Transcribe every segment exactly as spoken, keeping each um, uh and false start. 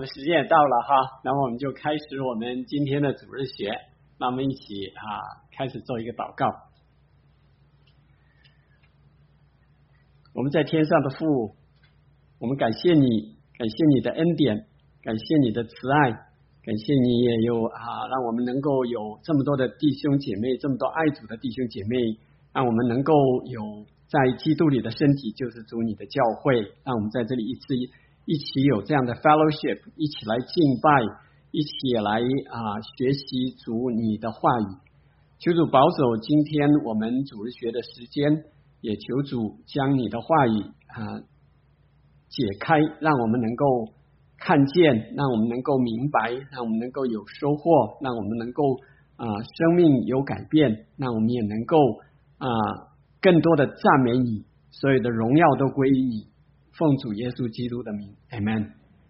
们时间也到了哈，那么我们就开始我们今天的主日学，那我们一起啊开始做一个祷告。我们在天上的父，我们感谢你，感谢你的恩典，感谢你的慈爱，感谢你也有啊让我们能够有这么多的弟兄姐妹，这么多爱主的弟兄姐妹，让我们能够有在基督里的身体，就是主你的教会，让我们在这里一次一起有这样的 fellowship， 一起来敬拜，一起来啊学习主你的话语。求主保守今天我们主日学的时间，也求主将你的话语啊解开，让我们能够看见，让我们能够明白，让我们能够有收获，让我们能够啊生命有改变，让我们也能够啊更多的赞美你，所有的荣耀都归于你。奉主耶稣基督的名 Amen。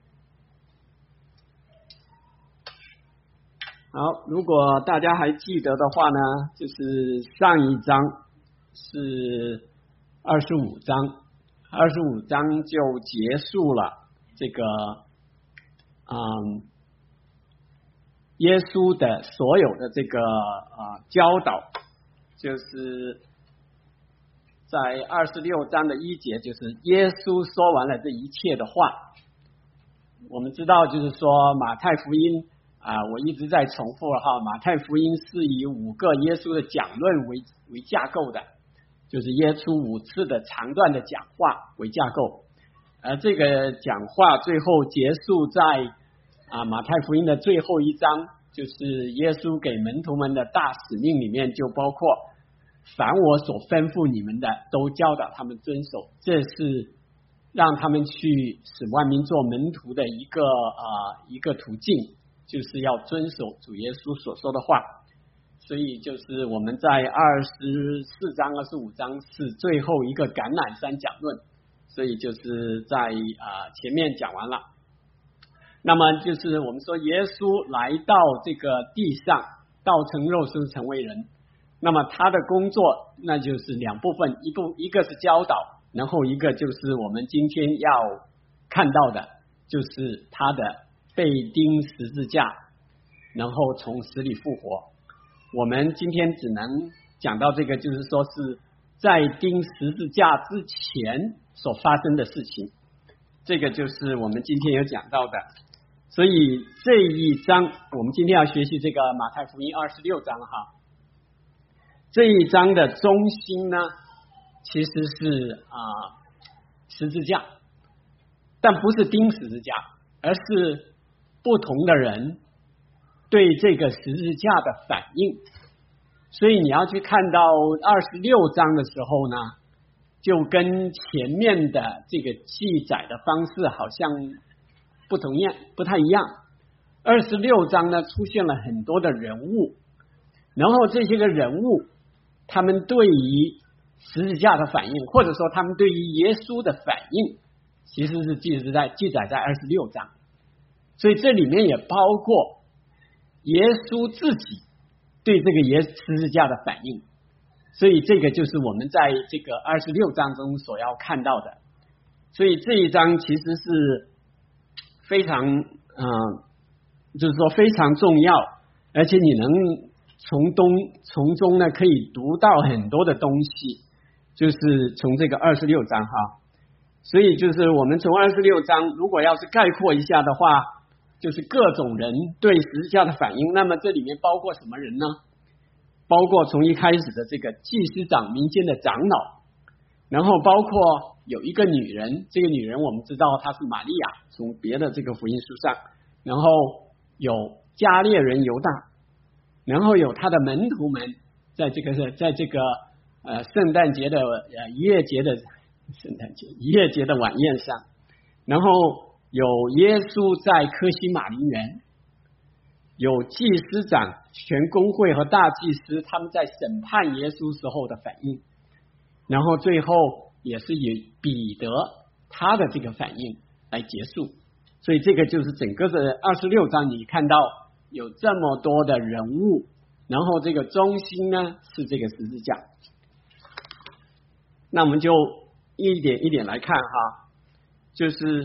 好，如果大家还记得的话呢，就是上一章是二十五章，二十五章就结束了这个嗯耶稣的所有的这个啊教导，就是在二十六章的一节，就是耶稣说完了这一切的话。我们知道就是说马太福音啊，我一直在重复了哈，马太福音是以五个耶稣的讲论为为架构的，就是耶稣五次的长段的讲话为架构，而这个讲话最后结束在啊马太福音的最后一章，就是耶稣给门徒们的大使命里面就包括凡我所吩咐你们的，都教导他们遵守，这是让他们去使万民做门徒的一个啊、呃、一个途径，就是要遵守主耶稣所说的话。所以就是我们在二十四章、二十五章是最后一个橄榄山讲论，所以就是在啊、呃、前面讲完了。那么就是我们说耶稣来到这个地上，道成肉身成为人。那么他的工作那就是两部分，一部一个是教导，然后一个就是我们今天要看到的，就是他的被钉十字架，然后从死里复活。我们今天只能讲到这个，就是说是在钉十字架之前所发生的事情，这个就是我们今天有讲到的。所以这一章我们今天要学习这个马太福音二十六章哈。这一章的中心呢，其实是啊、呃、十字架，但不是钉十字架，而是不同的人对这个十字架的反应。所以你要去看到二十六章的时候呢，就跟前面的这个记载的方式好像不同样，不太一样。二十六章呢出现了很多的人物，然后这些个人物他们对于十字架的反应，或者说他们对于耶稣的反应，其实是记载在记载在二十六章。所以这里面也包括耶稣自己对这个耶十字架的反应。所以这个就是我们在这个二十六章中所要看到的。所以这一章其实是非常嗯、呃，就是说非常重要，而且你能从东从中呢可以读到很多的东西，就是从这个二十六章哈。所以就是我们从二十六章如果要是概括一下的话，就是各种人对十字架的反应。那么这里面包括什么人呢？包括从一开始的这个祭司长、民间的长老，然后包括有一个女人，这个女人我们知道她是玛利亚，从别的这个福音书上，然后有加略人犹大，然后有他的门徒们，在这个在这个呃圣诞节的呃逾越节的圣诞节逾越节的晚宴上，然后有耶稣在科西玛林园，有祭司长、全公会和大祭司他们在审判耶稣时候的反应，然后最后也是以彼得他的这个反应来结束。所以这个就是整个的二十六章，你看到有这么多的人物，然后这个中心呢是这个十字架。那我们就一点一点来看哈，就是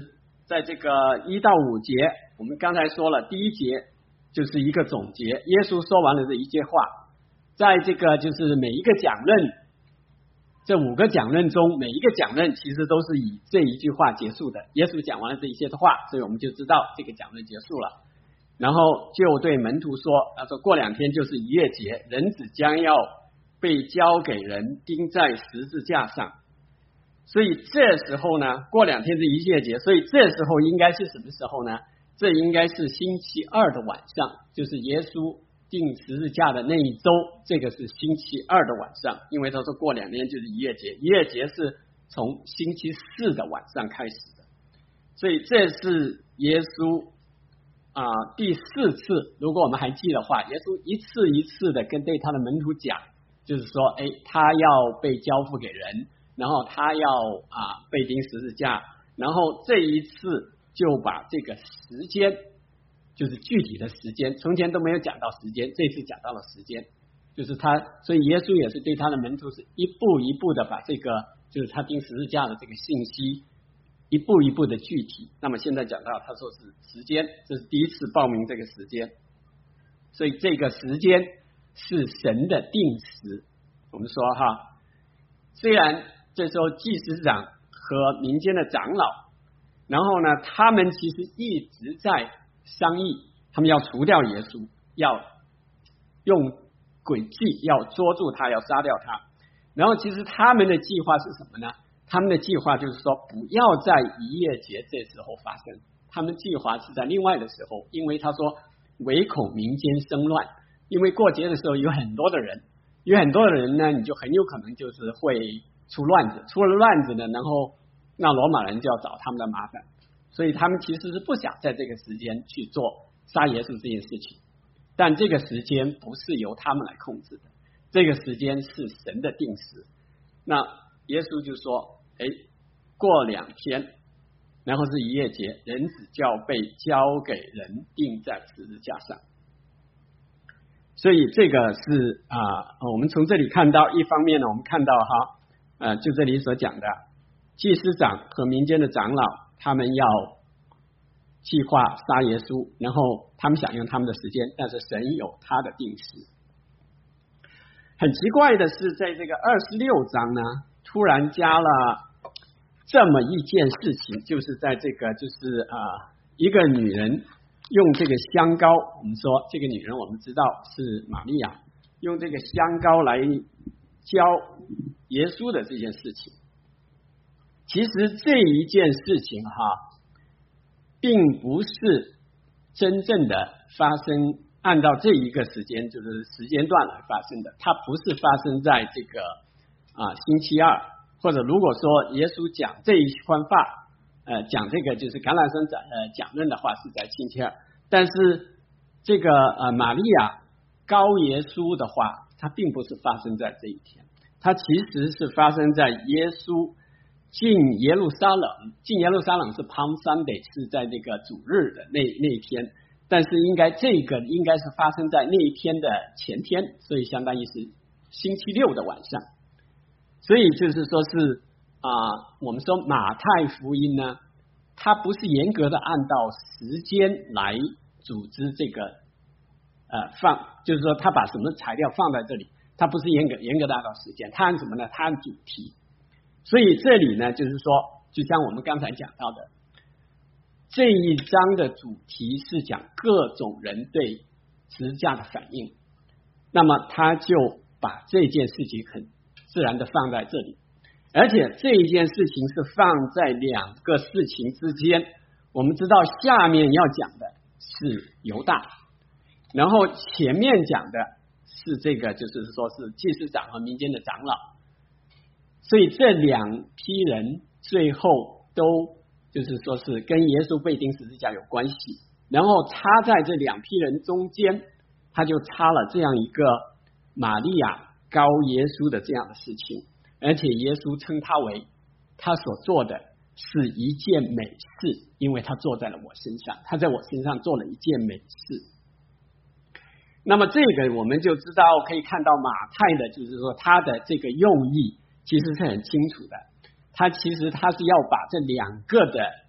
在这个一到五节，我们刚才说了，第一节就是一个总结，耶稣说完了这一节话，在这个就是每一个讲论，这五个讲论中，每一个讲论其实都是以这一句话结束的。耶稣讲完了这一些的话，所以我们就知道这个讲论结束了。然后就对门徒说，他说过两天就是逾越节，人子将要被交给人钉在十字架上。所以这时候呢，过两天是逾越节，所以这时候应该是什么时候呢？这应该是星期二的晚上，就是耶稣钉十字架的那一周，这个是星期二的晚上，因为他说过两天就是逾越节，逾越节是从星期四的晚上开始的，所以这是耶稣啊、呃、第四次，如果我们还记得的话，耶稣一次一次的跟对他的门徒讲，就是说，哎，他要被交付给人，然后他要啊、呃、被钉十字架，然后这一次就把这个时间，就是具体的时间，从前都没有讲到时间，这次讲到了时间，就是他，所以耶稣也是对他的门徒是一步一步的把这个，就是他钉十字架的这个信息，一步一步的具体。那么现在讲到他说是时间，这是第一次报名这个时间，所以这个时间是神的定时。我们说哈，虽然这时候祭司长和民间的长老，然后呢，他们其实一直在商议，他们要除掉耶稣，要用诡计要捉住他，要杀掉他。然后其实他们的计划是什么呢？他们的计划就是说不要在逾越节这时候发生，他们计划是在另外的时候，因为他说唯恐民间生乱，因为过节的时候有很多的人，有很多的人呢，你就很有可能就是会出乱子，出了乱子呢，然后那罗马人就要找他们的麻烦，所以他们其实是不想在这个时间去做杀耶稣这件事情，但这个时间不是由他们来控制的，这个时间是神的定时。那耶稣就说，哎，过两天，然后是逾越节，人子就要被交给人钉在十字架上。所以这个是啊、呃，我们从这里看到，一方面呢，我们看到哈，呃，就这里所讲的，祭司长和民间的长老，他们要计划杀耶稣，然后他们想用他们的时间，但是神有他的定时。很奇怪的是，在这个二十六章呢，突然加了这么一件事情，就是在这个就是啊、呃，一个女人用这个香膏，我们说这个女人我们知道是玛利亚，用这个香膏来浇耶稣的这件事情。其实这一件事情哈，并不是真正的发生，按照这一个时间就是时间段来发生的，它不是发生在这个啊星期二，或者如果说耶稣讲这一番话，呃讲这个就是橄榄山讲呃讲论的话是在星期二，但是这个呃玛利亚膏耶稣的话，它并不是发生在这一天，它其实是发生在耶稣进耶路撒冷，进耶路撒冷是 Palm Sunday， 是在这个主日的那那一天，但是应该这个应该是发生在那一天的前天，所以相当于是星期六的晚上。所以就是说是啊、呃，我们说马太福音呢，它不是严格的按照时间来组织这个呃放，就是说他把什么材料放在这里，它不是严格严格的按照时间，它按什么呢？它按主题。所以这里呢，就是说，就像我们刚才讲到的，这一章的主题是讲各种人对十字架的反应，那么他就把这件事情很自然的放在这里，而且这一件事情是放在两个事情之间。我们知道下面要讲的是犹大，然后前面讲的是这个，就是说是祭司长和民间的长老。所以这两批人最后都就是说是跟耶稣被钉十字架有关系，然后插在这两批人中间，他就插了这样一个玛利亚膏耶稣的这样的事情，而且耶稣称他为他所做的是一件美事，因为他坐在了我身上，他在我身上做了一件美事。那么这个我们就知道，可以看到马太的就是说他的这个用意其实是很清楚的，他其实他是要把这两个的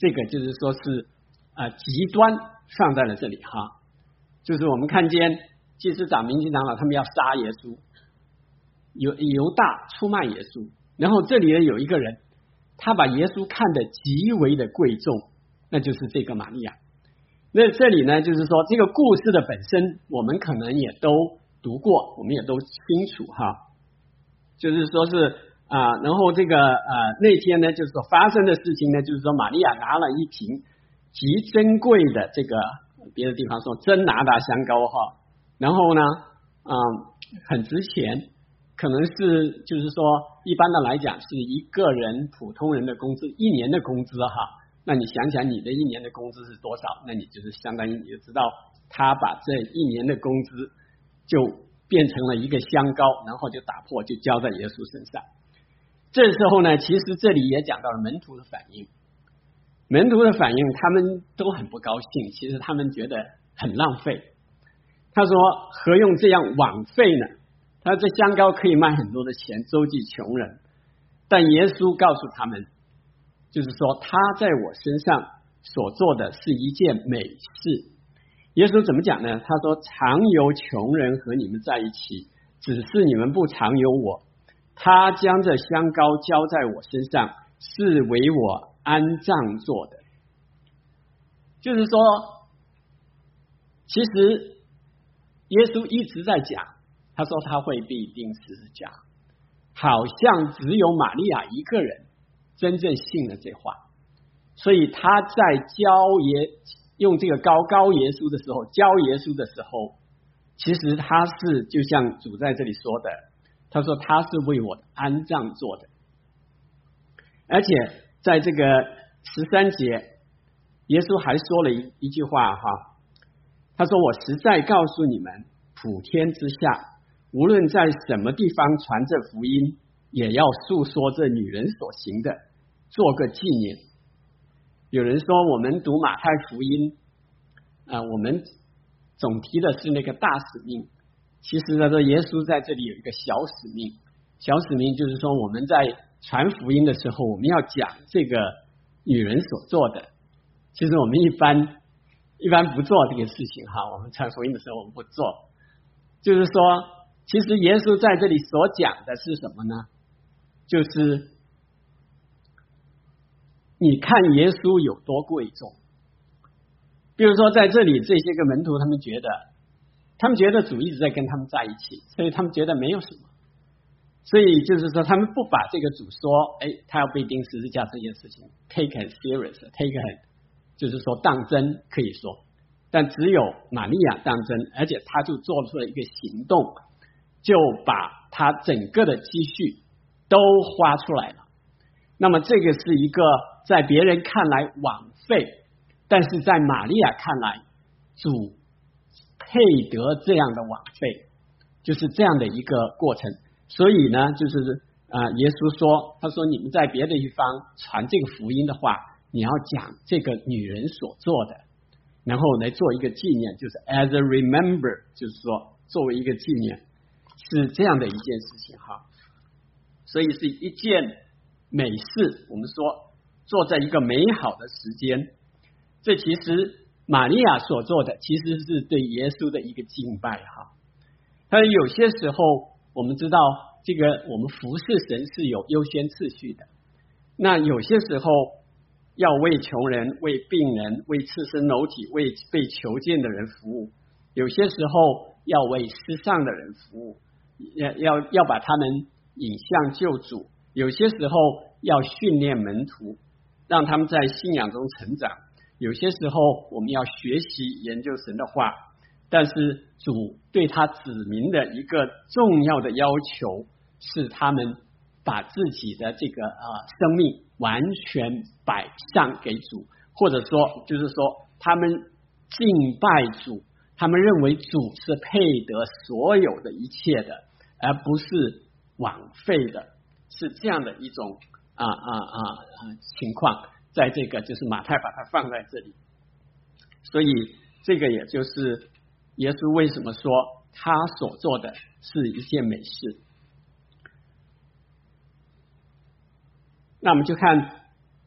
这个就是说是啊、呃、极端放在了这里哈，就是我们看见祭司长、民间长老他们要杀耶稣，犹犹大出卖耶稣，然后这里呢有一个人，他把耶稣看得极为的贵重，那就是这个玛利亚。那这里呢就是说这个故事的本身我们可能也都读过，我们也都清楚哈，就是说是啊、呃，然后这个呃那天呢就是说发生的事情呢，就是说玛利亚拿了一瓶极珍贵的这个别的地方说真拿达香膏哈，然后呢啊、呃、很值钱，可能是就是说一般的来讲是一个人普通人的工资一年的工资哈。那你想想你的一年的工资是多少，那你就是相当于你就知道他把这一年的工资就变成了一个香膏，然后就打破就浇在耶稣身上。这时候呢其实这里也讲到了门徒的反应，门徒的反应他们都很不高兴，其实他们觉得很浪费。他说何用这样枉费呢，他这香膏可以卖很多的钱周济穷人，但耶稣告诉他们就是说他在我身上所做的是一件美事。耶稣怎么讲呢？他说常有穷人和你们在一起，只是你们不常有我，他将这香膏浇在我身上是为我安葬做的。就是说其实耶稣一直在讲，他说他会被钉十字架，好像只有玛利亚一个人真正信了这话，所以他在教耶用这个膏膏耶稣的时候，教耶稣的时候，其实他是就像主在这里说的，他说他是为我的安葬做的。而且在这个十三节，耶稣还说了一一句话哈，他说我实在告诉你们，普天之下无论在什么地方传这福音，也要述说这女人所行的，做个纪念。有人说我们读马太福音啊、呃，我们总提的是那个大使命，其实呢耶稣在这里有一个小使命，小使命就是说我们在传福音的时候，我们要讲这个女人所做的。其实我们一般一般不做这个事情哈，我们传福音的时候我们不做，就是说其实耶稣在这里所讲的是什么呢？就是你看耶稣有多贵重。比如说在这里这些个门徒他们觉得他们觉得主一直在跟他们在一起，所以他们觉得没有什么，所以就是说他们不把这个主说哎，他要被钉十字架这件事情 take it serious take it 就是说当真，可以说，但只有玛利亚当真，而且他就做出了一个行动，就把他整个的积蓄都花出来了。那么这个是一个在别人看来枉费，但是在玛利亚看来主配得这样的枉费，就是这样的一个过程。所以呢就是啊、呃，耶稣说他说你们在别的地方传这个福音的话，你要讲这个女人所做的，然后来做一个纪念，就是 as a remember， 就是说作为一个纪念，是这样的一件事情哈。所以是一件美事，我们说做在一个美好的时间，这其实玛利亚所做的其实是对耶稣的一个敬拜哈。但有些时候我们知道这个我们服侍神是有优先次序的，那有些时候要为穷人、为病人、为赤身裸体、为被囚禁的人服务，有些时候要为世上的人服务，要要要把他们引向救主，有些时候要训练门徒，让他们在信仰中成长，有些时候我们要学习研究神的话。但是主对他子民的一个重要的要求是他们把自己的这个呃生命完全摆上给主，或者说就是说他们敬拜主，他们认为主是配得所有的一切的，而不是枉费的，是这样的一种啊啊啊情况，在这个就是马太把它放在这里。所以这个也就是耶稣为什么说他所做的是一件美事。那我们就看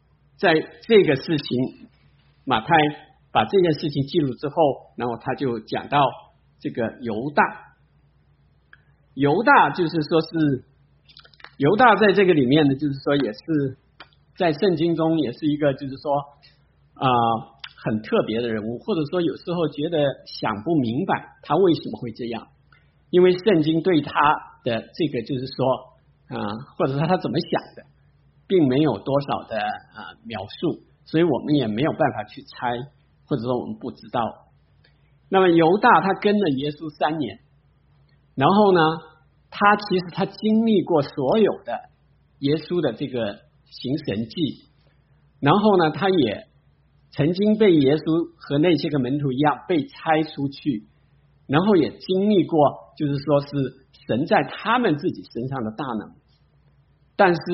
在这个事情，马太把这件事情记录之后，然后他就讲到这个犹大。犹大就是说是犹大在这个里面呢，就是说也是在圣经中也是一个就是说啊、呃、很特别的人物，或者说有时候觉得想不明白他为什么会这样，因为圣经对他的这个就是说啊、呃、或者说他怎么想的并没有多少的啊、呃、描述，所以我们也没有办法去猜，或者说我们不知道。那么犹大他跟了耶稣三年，然后呢他其实他经历过所有的耶稣的这个行神迹，然后呢他也曾经被耶稣和那些个门徒一样被差出去，然后也经历过就是说是神在他们自己身上的大能，但是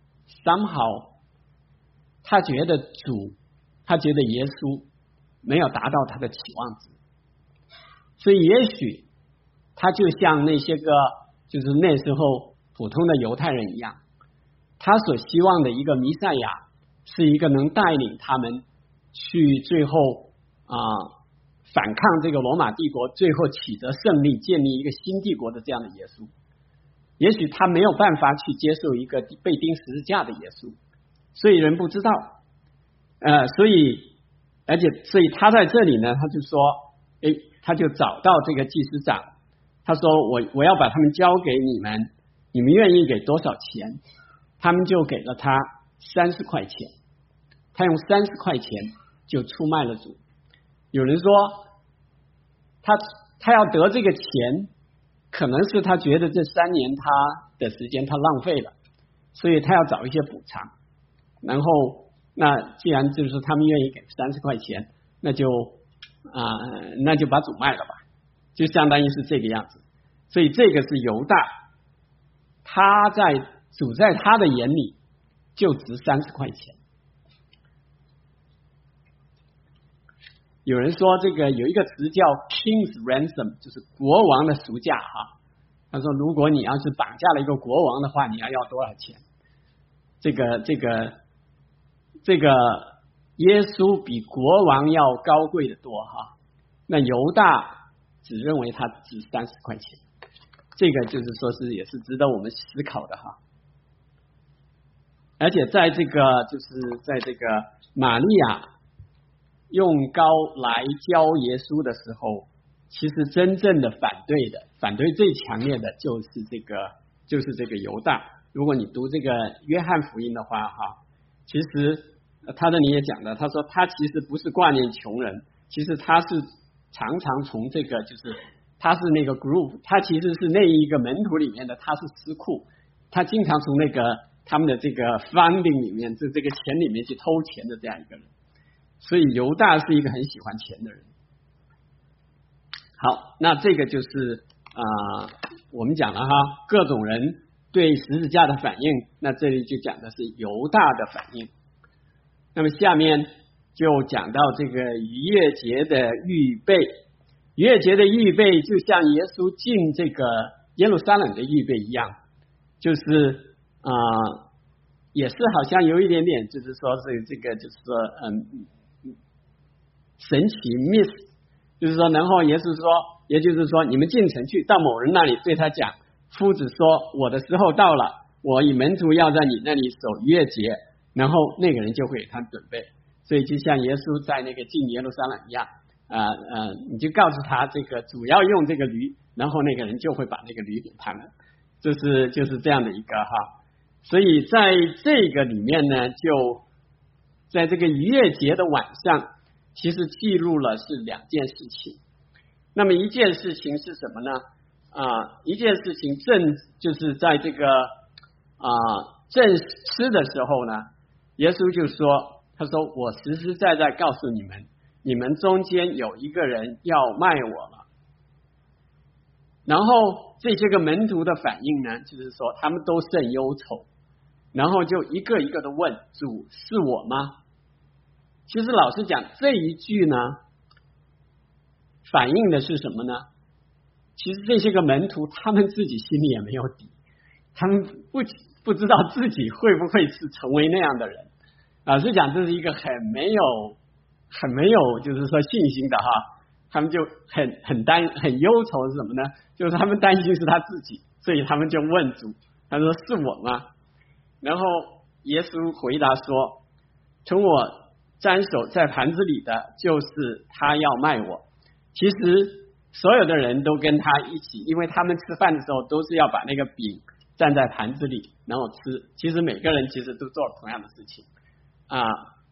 somehow 他觉得主他觉得耶稣没有达到他的期望值，所以也许他就像那些个就是那时候普通的犹太人一样，他所希望的一个弥赛亚是一个能带领他们去最后啊、呃、反抗这个罗马帝国，最后取得胜利，建立一个新帝国的这样的耶稣。也许他没有办法去接受一个被钉十字架的耶稣，所以人不知道。呃，所以而且所以他在这里呢，他就说，诶，他就找到这个祭司长，他说我我要把他们交给你们，你们愿意给多少钱？他们就给了他三十块钱，他用三十块钱就出卖了主。有人说他他要得这个钱，可能是他觉得这三年他的时间他浪费了，所以他要找一些补偿。然后那既然就是他们愿意给三十块钱，那就啊、呃、那就把主卖了吧，就相当于是这个样子。所以这个是犹大，他在主在他的眼里就值三十块钱。有人说这个有一个词叫 King's Ransom， 就是国王的赎价哈。他说如果你要是绑架了一个国王的话，你要要多少钱？这个这个这个耶稣比国王要高贵的多哈。那犹大只认为他值三十块钱，这个就是说是也是值得我们思考的哈。而且在这个就是在这个玛利亚用膏来浇耶稣的时候，其实真正的反对的反对最强烈的就是这个就是这个犹大。如果你读这个约翰福音的话哈，其实他这里也讲的，他说他其实不是挂念穷人，其实他是常常从这个就是他是那个 group， 他其实是那一个门徒里面的，他是司库，他经常从那个他们的这个 funding 里面，这这个钱里面去偷钱的这样一个人。所以犹大是一个很喜欢钱的人。好，那这个就是啊、呃，我们讲了哈，各种人对十字架的反应，那这里就讲的是犹大的反应。那么下面就讲到这个逾越节的预备。逾越节的预备就像耶稣进这个耶路撒冷的预备一样，就是啊、呃，也是好像有一点点，就是说是这个，就是说嗯。神奇 miss， 就是说，然后耶稣说，也就是说，你们进城去，到某人那里对他讲，夫子说，我的时候到了，我以门徒要在你那里守逾越节，然后那个人就会给他准备。所以就像耶稣在那个进耶路撒冷一样，啊、呃、呃，你就告诉他这个主要用这个驴，然后那个人就会把那个驴给他们，就是就是这样的一个哈。所以在这个里面呢，就在这个逾越节的晚上。其实记录了是两件事情，那么一件事情是什么呢？啊，一件事情正就是在这个啊正吃的时候呢，耶稣就说，他说我实实在在告诉你们，你们中间有一个人要卖我了。然后这些个门徒的反应呢，就是说他们都甚忧愁，然后就一个一个的问主，是我吗？其实老实讲，这一句呢，反映的是什么呢？其实这些个门徒他们自己心里也没有底，他们不不知道自己会不会是成为那样的人老实讲，这是一个很没有很没有就是说信心的哈，他们就很很担很忧愁是什么呢？就是他们担心是他自己，所以他们就问主，他说是我吗？然后耶稣回答说，从我沾手在盘子里的就是他要卖我。其实所有的人都跟他一起，因为他们吃饭的时候都是要把那个饼蘸在盘子里然后吃，其实每个人其实都做了同样的事情啊。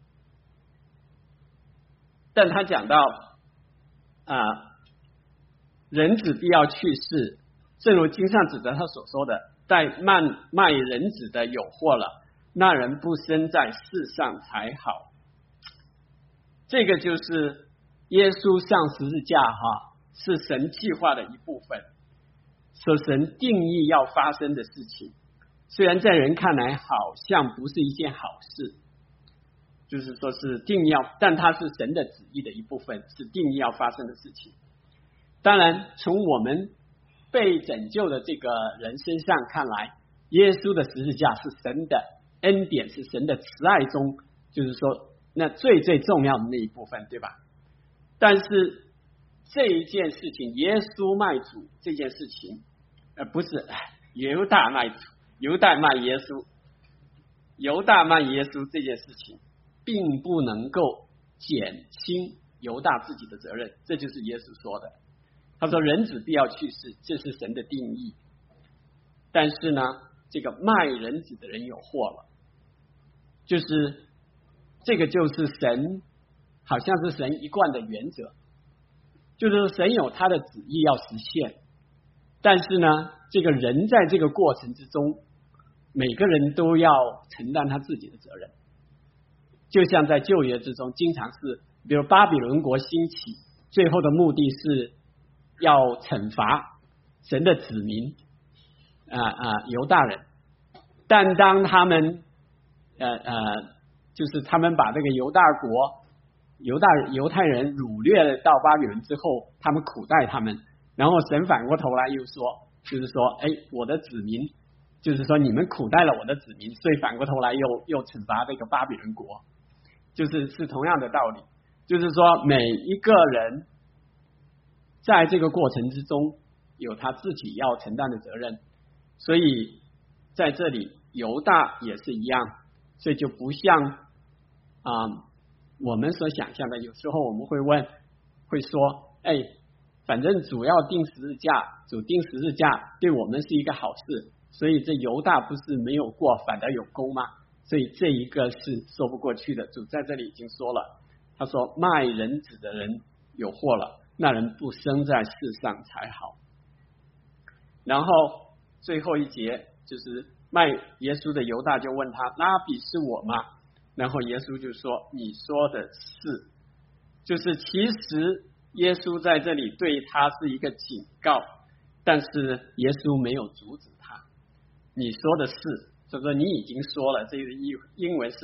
但他讲到啊，人子必要去世，正如经上指着他所说的，在卖卖人子的有祸了，那人不生在世上才好。这个就是耶稣上十字架哈，是神计划的一部分，是神定义要发生的事情。虽然在人看来好像不是一件好事，就是说是定义要，但它是神的旨意的一部分，是定义要发生的事情。当然从我们被拯救的这个人身上看来，耶稣的十字架是神的恩典，是神的慈爱中就是说那最最重要的那一部分，对吧？但是这一件事情，耶稣卖主这件事情呃，不是犹大卖主，犹大卖耶稣，犹大卖耶稣这件事情并不能够减轻犹大自己的责任，这就是耶稣说的。他说人子必要去世，这是神的定义，但是呢这个卖人子的人有祸了，就是这个就是神好像是神一贯的原则，就是神有他的旨意要实现，但是呢这个人在这个过程之中每个人都要承担他自己的责任。就像在旧约之中经常是比如巴比伦国兴起，最后的目的是要惩罚神的子民啊啊犹大人，但当他们呃呃就是他们把这个犹大国犹大犹太人掳掠到巴比伦之后，他们苦待他们，然后神反过头来又说，就是说哎我的子民，就是说你们苦待了我的子民，所以反过头来又又惩罚这个巴比伦国，就是是同样的道理，就是说每一个人在这个过程之中有他自己要承担的责任，所以在这里犹大也是一样，所以就不像啊、呃、我们所想象的，有时候我们会问会说哎，反正主要定十字架，主定十字架对我们是一个好事，所以这犹大不是没有过反而有功吗？所以这一个是说不过去的。主在这里已经说了，他说卖人子的人有祸了，那人不生在世上才好。然后最后一节就是卖耶稣的犹大就问他，拉比是我吗？然后耶稣就说你说的是，就是其实耶稣在这里对他是一个警告，但是耶稣没有阻止他，你说的是，所以说你已经说了，这个英文是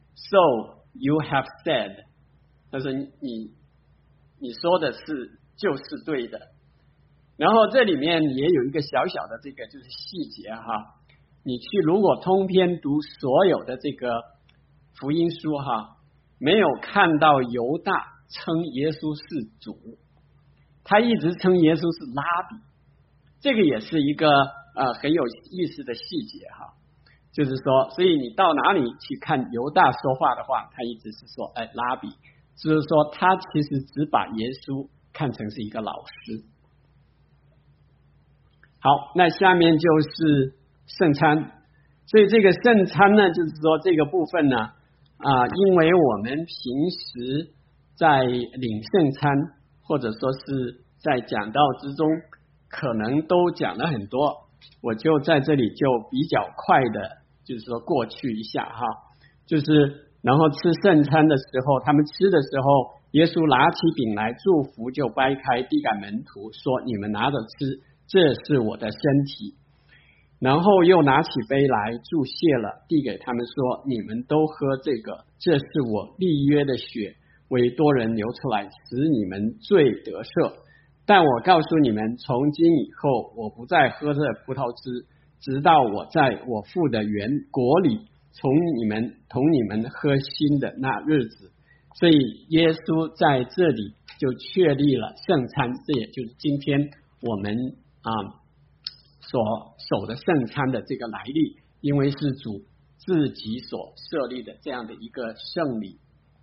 so you have said， 他说你你说的是就是对的。然后这里面也有一个小小的这个就是细节哈，你去如果通篇读所有的这个福音书哈，没有看到犹大称耶稣是主，他一直称耶稣是拉比，这个也是一个呃很有意思的细节哈。就是说，所以你到哪里去看犹大说话的话，他一直是说哎拉比，就是说他其实只把耶稣看成是一个老师。好，那下面就是圣餐，所以这个圣餐呢，就是说这个部分呢啊，因为我们平时在领圣餐或者说是在讲道之中可能都讲了很多，我就在这里就比较快的就是说过去一下哈，就是然后吃圣餐的时候，他们吃的时候，耶稣拿起饼来祝福，就掰开递给门徒说，你们拿着吃，这是我的身体。然后又拿起杯来祝谢了，递给他们说，你们都喝这个，这是我立约的血，为多人流出来，使你们罪得赦。但我告诉你们，从今以后我不再喝这葡萄汁，直到我在我父的原国里从你们同你们喝新的那日子。所以耶稣在这里就确立了圣餐，这也就是今天我们啊所守的圣餐的这个来历，因为是主自己所设立的这样的一个圣礼。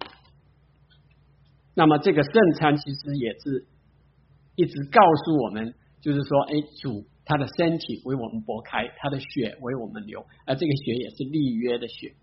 那么这个圣餐其实也是一直告诉我们，就是说，哎，主他的身体为我们擘开，他的血为我们流，而这个血也是立约的血。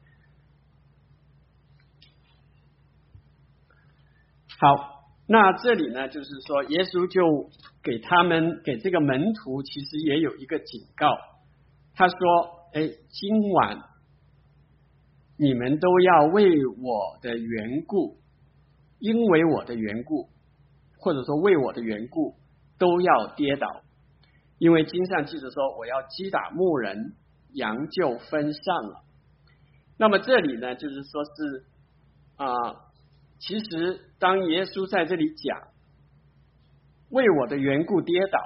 好，那这里呢，就是说，耶稣就给他们给这个门徒，其实也有一个警告。他说：“哎，今晚你们都要为我的缘故，因为我的缘故，或者说为我的缘故，都要跌倒。因为经上记着说，我要击打牧人，羊就分散了。”那么这里呢，就是说是啊。呃其实当耶稣在这里讲为我的缘故跌倒，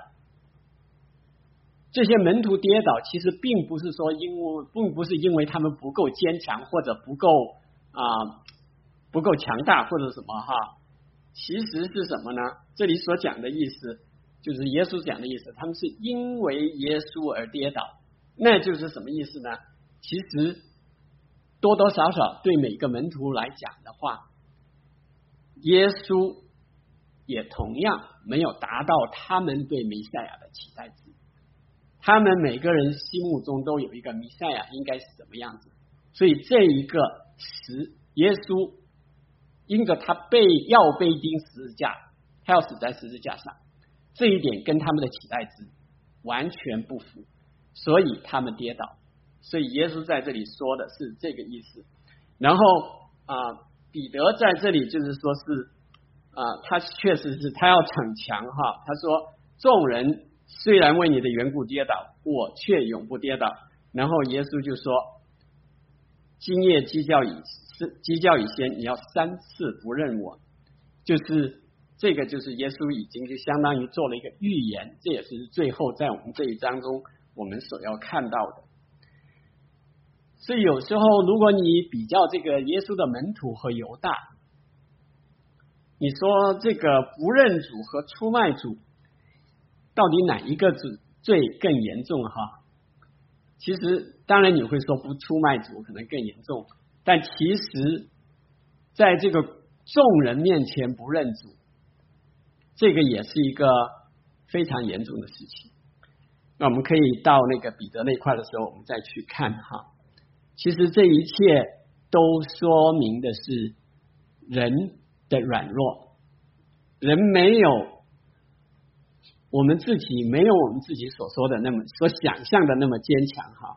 这些门徒跌倒其实并不是说因为并不是因为他们不够坚强或者不够啊、呃、不够强大或者什么哈，其实是什么呢？这里所讲的意思就是耶稣讲的意思，他们是因为耶稣而跌倒，那就是什么意思呢？其实多多少少对每个门徒来讲的话，耶稣也同样没有达到他们对弥赛亚的期待值。他们每个人心目中都有一个弥赛亚应该是什么样子，所以这一个时耶稣因着他被要被钉十字架，他要死在十字架上，这一点跟他们的期待值完全不符，所以他们跌倒。所以耶稣在这里说的是这个意思。然后啊、呃，彼得在这里就是说是啊、呃，他确实是他要逞强哈。他说众人虽然为你的缘故跌倒，我却永不跌倒。然后耶稣就说今夜鸡叫以鸡叫以先，你要三次不认我。就是这个就是耶稣已经就相当于做了一个预言，这也是最后在我们这一章中我们所要看到的。所以有时候如果你比较这个耶稣的门徒和犹大，你说这个不认主和出卖主到底哪一个罪更严重哈？其实当然你会说不出卖主可能更严重，但其实在这个众人面前不认主，这个也是一个非常严重的事情。那我们可以到那个彼得那块的时候我们再去看哈。其实这一切都说明的是人的软弱，人没有我们自己没有我们自己所说的那么所想象的那么坚强哈。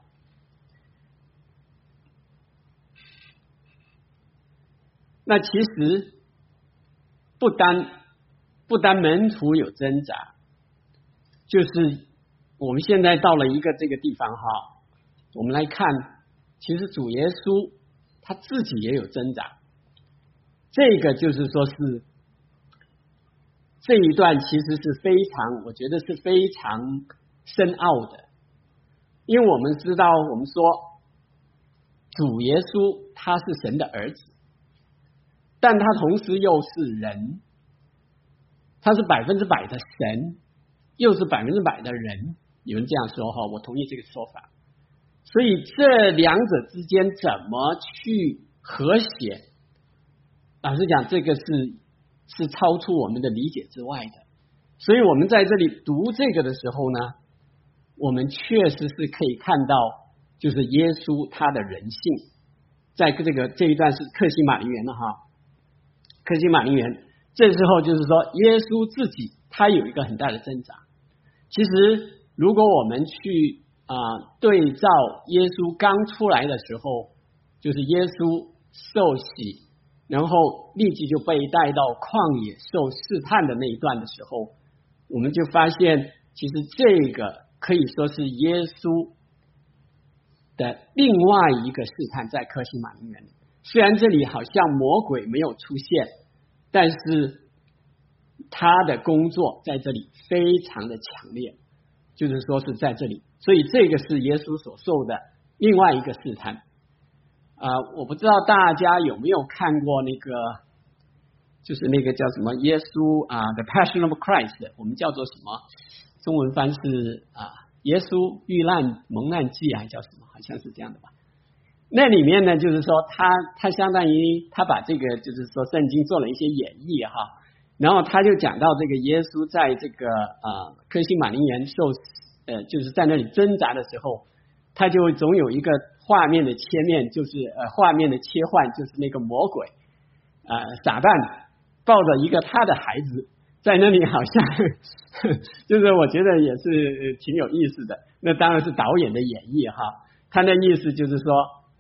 那其实不单不单门徒有挣扎，就是我们现在到了一个这个地方哈，我们来看其实主耶稣他自己也有挣扎。这个就是说是这一段其实是非常我觉得是非常深奥的，因为我们知道我们说主耶稣他是神的儿子，但他同时又是人，他是百分之百的神又是百分之百的人，有人这样说哈，我同意这个说法。所以这两者之间怎么去和谐，老实讲这个是是超出我们的理解之外的。所以我们在这里读这个的时候呢，我们确实是可以看到就是耶稣他的人性。在这个这一段是客西马尼园了哈，客西马尼园这时候就是说耶稣自己他有一个很大的挣扎。其实如果我们去啊、呃，对照耶稣刚出来的时候，就是耶稣受洗然后立即就被带到旷野受试探的那一段的时候，我们就发现其实这个可以说是耶稣的另外一个试探，在客西马尼园里。虽然这里好像魔鬼没有出现，但是他的工作在这里非常的强烈，就是说是在这里，所以这个是耶稣所受的另外一个试探。 啊、呃，我不知道大家有没有看过那个，就是那个叫什么耶稣啊，《The Passion of Christ》，我们叫做什么？中文翻是啊，耶稣遇难蒙难记还叫什么？好像是这样的吧。那里面呢，就是说他他相当于他把这个就是说圣经做了一些演绎哈，然后他就讲到这个耶稣在这个啊客西马尼园受呃就是在那里挣扎的时候，他就总有一个画面的切面，就是呃画面的切换，就是那个魔鬼啊、呃、撒旦抱着一个他的孩子在那里，好像就是我觉得也是挺有意思的。那当然是导演的演绎哈，他那意思就是说。哎，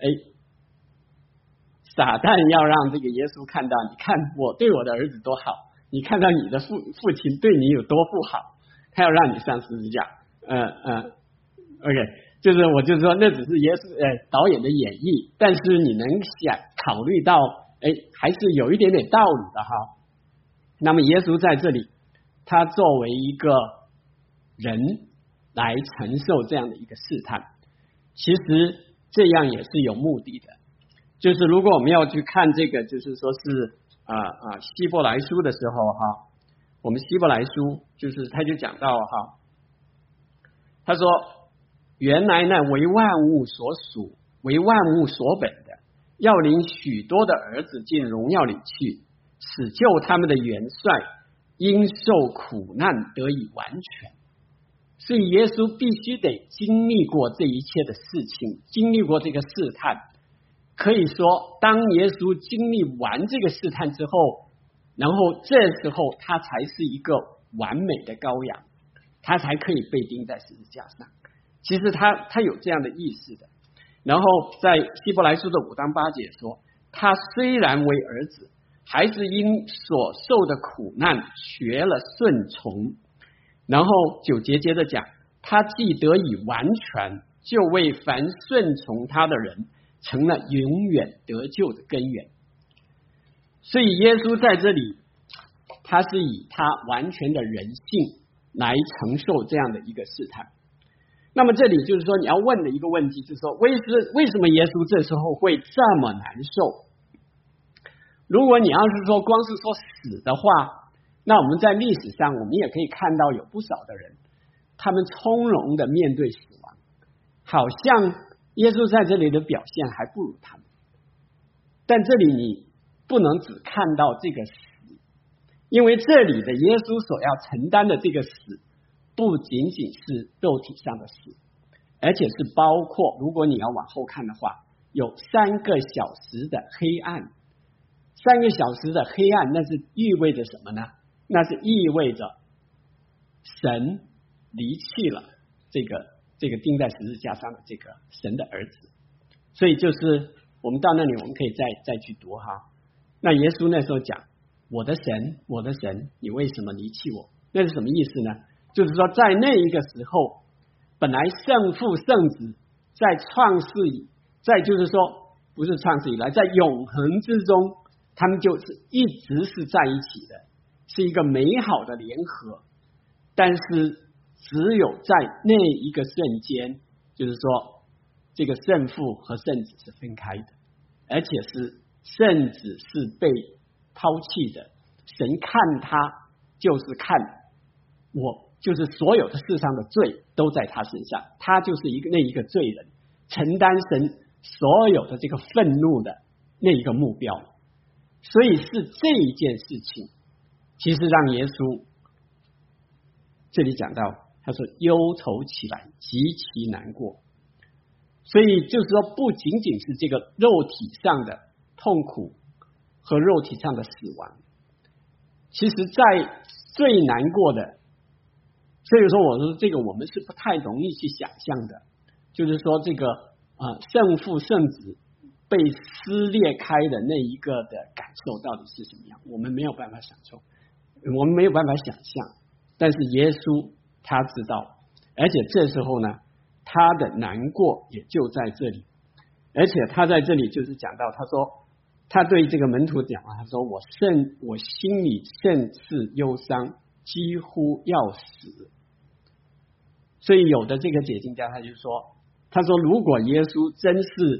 撒旦要让这个耶稣看到，你看我对我的儿子多好，你看到你的父父亲对你有多不好，他要让你上十字架。嗯嗯 ，OK， 就是我就是说，那只是耶稣呃导演的演绎，但是你能想考虑到，哎，还是有一点点道理的哈。那么耶稣在这里，他作为一个人来承受这样的一个试探，其实。这样也是有目的的，就是如果我们要去看这个，就是说是啊啊希伯来书的时候哈，我们希伯来书就是他就讲到哈，他说原来呢为万物所属，为万物所本的，要领许多的儿子进荣耀里去，使救他们的元帅因受苦难得以完全。所以耶稣必须得经历过这一切的事情，经历过这个试探。可以说当耶稣经历完这个试探之后，然后这时候他才是一个完美的羔羊，他才可以被钉在十字架上。其实他他有这样的意思的。然后在希伯来书的五章八节说，他虽然为儿子，还是因所受的苦难学了顺从。然后九节接着讲，他既得以完全，就为凡顺从他的人成了永远得救的根源。所以耶稣在这里，他是以他完全的人性来承受这样的一个试探。那么这里就是说你要问的一个问题，就是说为什为什么耶稣这时候会这么难受？如果你要是说光是说死的话，那我们在历史上我们也可以看到有不少的人，他们从容的面对死亡，好像耶稣在这里的表现还不如他们。但这里你不能只看到这个死，因为这里的耶稣所要承担的这个死不仅仅是肉体上的死，而且是包括，如果你要往后看的话，有三个小时的黑暗。三个小时的黑暗，那是意味着什么呢？那是意味着神离弃了这个这个钉在十字架上的这个神的儿子。所以就是我们到那里我们可以再再去读哈。那耶稣那时候讲，我的神我的神，你为什么离弃我？那是什么意思呢？就是说在那一个时候，本来圣父圣子在创世以在就是说不是创世以来，在永恒之中，他们就是一直是在一起的，是一个美好的联合。但是只有在那一个瞬间，就是说这个圣父和圣子是分开的，而且是圣子是被抛弃的。神看他就是看我，就是所有的世上的罪都在他身上，他就是一个那一个罪人，承担神所有的这个愤怒的那一个目标。所以是这一件事情，其实让耶稣这里讲到，他说忧愁起来，极其难过。所以就是说，不仅仅是这个肉体上的痛苦和肉体上的死亡，其实在最难过的，所以说我说这个我们是不太容易去想象的，就是说这个啊圣父圣子被撕裂开的那一个的感受到底是什么样，我们没有办法想象，我们没有办法想象。但是耶稣他知道，而且这时候呢，他的难过也就在这里。而且他在这里就是讲到，他说他对这个门徒讲啊，他说我甚我心里甚是忧伤，几乎要死。所以有的这个解经家他就说，他说如果耶稣真是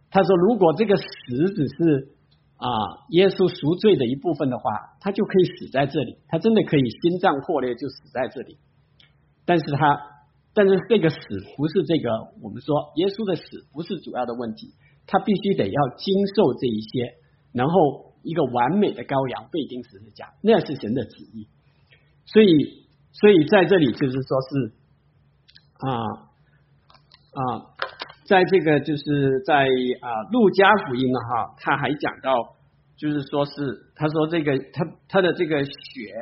他说如果这个死只是啊耶稣赎罪的一部分的话，他就可以死在这里，他真的可以心脏破裂就死在这里。但是他但是这个死不是这个，我们说耶稣的死不是主要的问题，他必须得要经受这一些，然后一个完美的羔羊被钉十字架，那是神的旨意。所以所以在这里就是说是啊啊在这个就是在啊路加福音呢哈，他还讲到就是说是他说这个他他的这个血，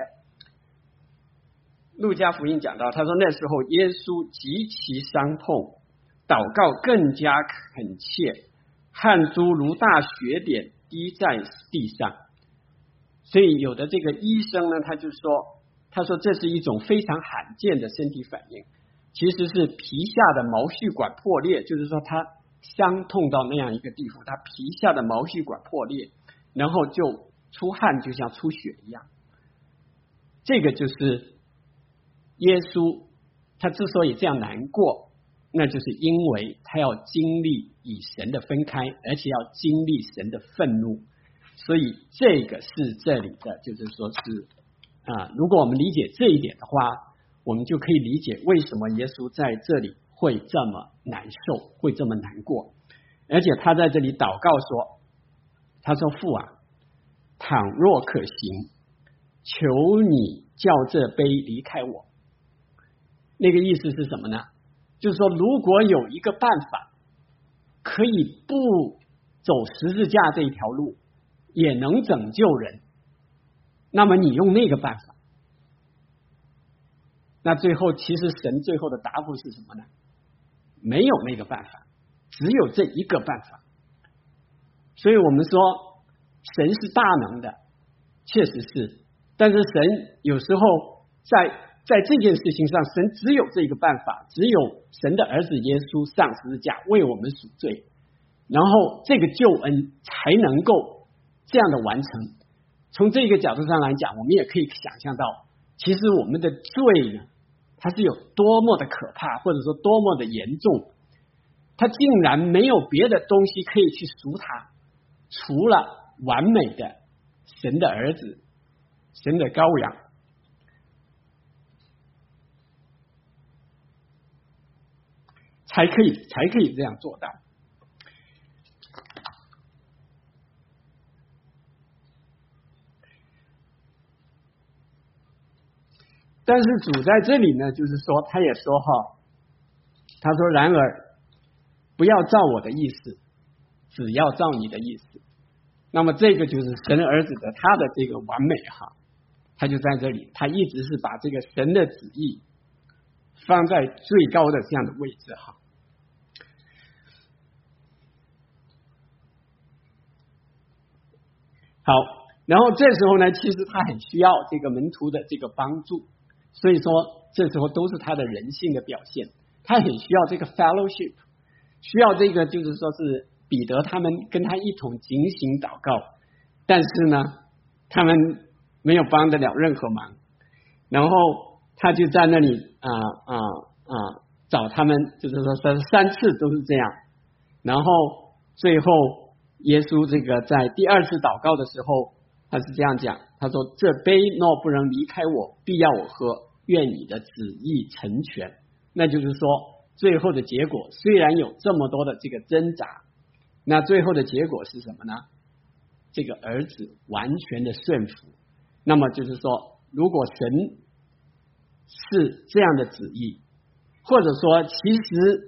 路加福音讲到他说那时候耶稣极其伤痛，祷告更加恳切，汗珠如大血点滴在地上。所以有的这个医生呢，他就说他说这是一种非常罕见的身体反应，其实是皮下的毛细管破裂，就是说他伤痛到那样一个地步，他皮下的毛细管破裂，然后就出汗，就像出血一样。这个就是耶稣他之所以这样难过，那就是因为他要经历与神的分开，而且要经历神的愤怒。所以这个是这里的就是说是啊，如果我们理解这一点的话，我们就可以理解为什么耶稣在这里会这么难受，会这么难过。而且他在这里祷告说，他说父啊，倘若可行，求你叫这杯离开我。那个意思是什么呢？就是说如果有一个办法可以不走十字架这一条路也能拯救人，那么你用那个办法。那最后其实神最后的答复是什么呢？没有那个办法，只有这一个办法。所以我们说神是大能的，确实是，但是神有时候在在这件事情上，神只有这个办法，只有神的儿子耶稣上十字架为我们赎罪，然后这个救恩才能够这样的完成。从这个角度上来讲，我们也可以想象到，其实我们的罪呢，它是有多么的可怕，或者说多么的严重，它竟然没有别的东西可以去赎它，除了完美的神的儿子，神的羔羊。才可以才可以这样做到。但是主在这里呢，就是说他也说哈，他说然而不要照我的意思，只要照你的意思。那么这个就是神儿子的他的这个完美哈，他就在这里，他一直是把这个神的旨意放在最高的这样的位置哈。好，然后这时候呢，其实他很需要这个门徒的这个帮助，所以说这时候都是他的人性的表现，他很需要这个 fellowship， 需要这个就是说是彼得他们跟他一同警醒祷告，但是呢，他们没有帮得了任何忙，然后他就在那里啊啊啊找他们，就是说三三次都是这样，然后最后耶稣这个在第二次祷告的时候，他是这样讲，他说这杯若不能离开我，必要我喝，愿你的旨意成全。那就是说最后的结果虽然有这么多的这个挣扎，那最后的结果是什么呢？这个儿子完全的顺服。那么就是说如果神是这样的旨意，或者说其实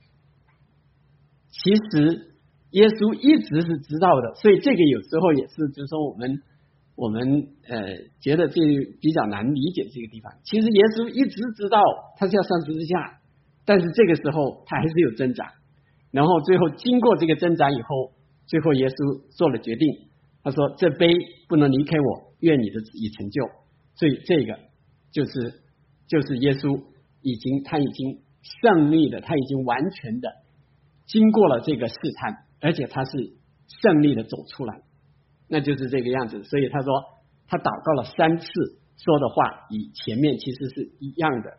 其实耶稣一直是知道的，所以这个有时候也是就是说我们我们呃觉得这比较难理解这个地方。其实耶稣一直知道他是要上十字架，但是这个时候他还是有挣扎，然后最后经过这个挣扎以后，最后耶稣做了决定，他说这杯不能离开我，愿你的旨意成就。所以这个就是就是耶稣已经他已经胜利了，他已经完全的经过了这个试探，而且他是胜利的走出来，那就是这个样子。所以他说他祷告了三次，说的话与前面其实是一样的。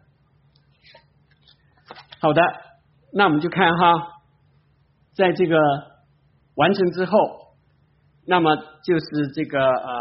好的，那我们就看哈，在这个完成之后，那么就是这个呃，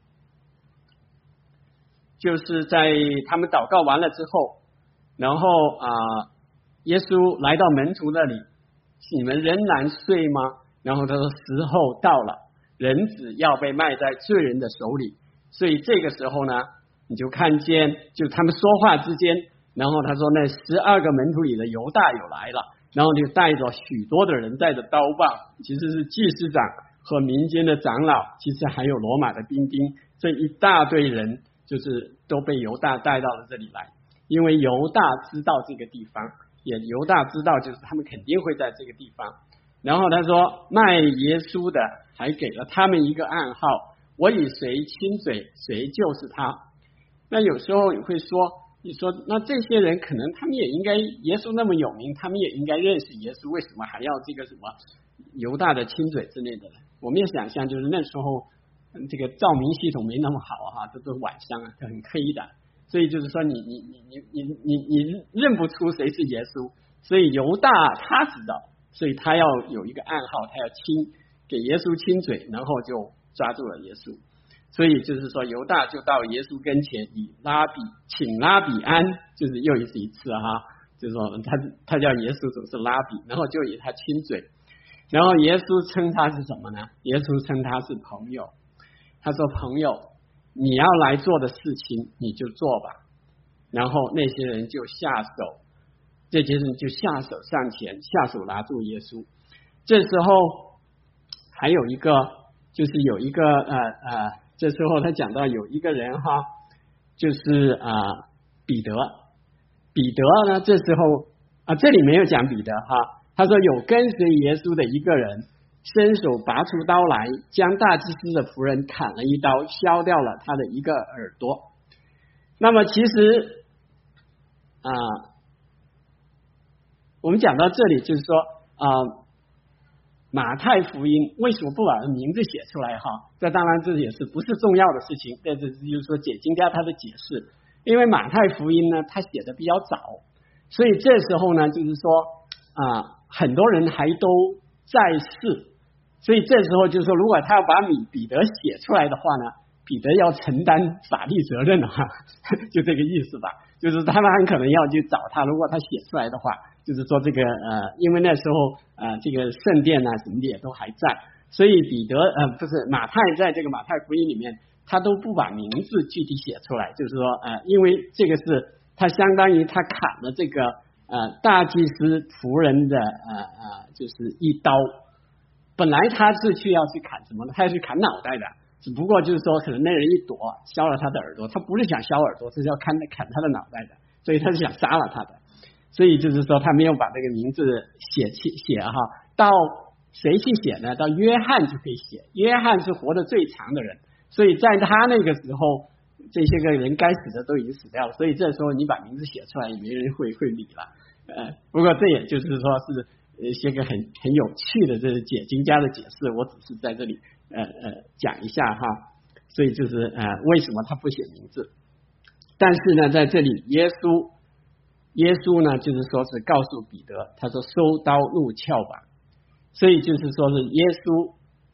就是在他们祷告完了之后，然后啊、呃，耶稣来到门徒那里，你们仍然睡吗？然后他说时候到了，人子要被卖在罪人的手里。所以这个时候呢，你就看见就他们说话之间，然后他说那十二个门徒里的犹大有来了，然后就带着许多的人，带着刀棒，其实是祭司长和民间的长老，其实还有罗马的兵丁，这一大堆人就是都被犹大带到了这里来。因为犹大知道这个地方，也犹大知道就是他们肯定会在这个地方。然后他说卖耶稣的还给了他们一个暗号，我以谁亲嘴谁就是他。那有时候你会说，你说那这些人可能他们也应该，耶稣那么有名，他们也应该认识耶稣，为什么还要这个什么犹大的亲嘴之类的呢？我们也想象就是那时候这个照明系统没那么好哈，这都是晚上啊，很黑的，所以就是说你你你你你你你认不出谁是耶稣，所以犹大他知道，所以他要有一个暗号，他要亲给耶稣亲嘴，然后就抓住了耶稣。所以就是说犹大就到耶稣跟前，以拉比请拉比安，就是又一次一次哈，就是说他他叫耶稣总是拉比，然后就以他亲嘴，然后耶稣称他是什么呢？耶稣称他是朋友，他说朋友，你要来做的事情你就做吧。然后那些人就下手，这些人就下手上前，下手拿住耶稣。这时候还有一个就是有一个呃呃，这时候他讲到有一个人哈，就是啊、呃、彼得，彼得呢这时候啊这里没有讲彼得哈，他说有跟随耶稣的一个人伸手拔出刀来，将大祭司的仆人砍了一刀，削掉了他的一个耳朵。那么其实啊、呃，我们讲到这里就是说啊、呃，马太福音为什么不把名字写出来哈？这当然这也是不是重要的事情，但是就是说解经家他的解释，因为马太福音呢他写的比较早，所以这时候呢就是说啊、呃，很多人还都在世，所以这时候就是说如果他要把米彼得写出来的话呢，彼得要承担法律责任哈，就这个意思吧，就是他们很可能要去找他，如果他写出来的话，就是说这个呃，因为那时候呃这个圣殿啊什么的也都还在，所以彼得呃不是马太在这个马太福音里面他都不把名字具体写出来，就是说呃因为这个是他相当于他砍了这个呃大祭司仆人的呃呃就是一刀，本来他是去要去砍什么呢？他要去砍脑袋的。只不过就是说可能那人一躲削了他的耳朵，他不是想削耳朵，是要砍砍他的脑袋的，所以他是想杀了他的，所以就是说他没有把这个名字写起写哈，到谁去写呢？到约翰就可以写，约翰是活得最长的人，所以在他那个时候这些个人该死的都已经死掉了，所以这时候你把名字写出来也没人会会理了。呃，不过这也就是说是一些个很很有趣的这是解经家的解释，我只是在这里呃呃讲一下哈，所以就是呃为什么他不写名字？但是呢，在这里耶稣耶稣呢，就是说是告诉彼得，他说收刀入鞘吧，所以就是说是耶稣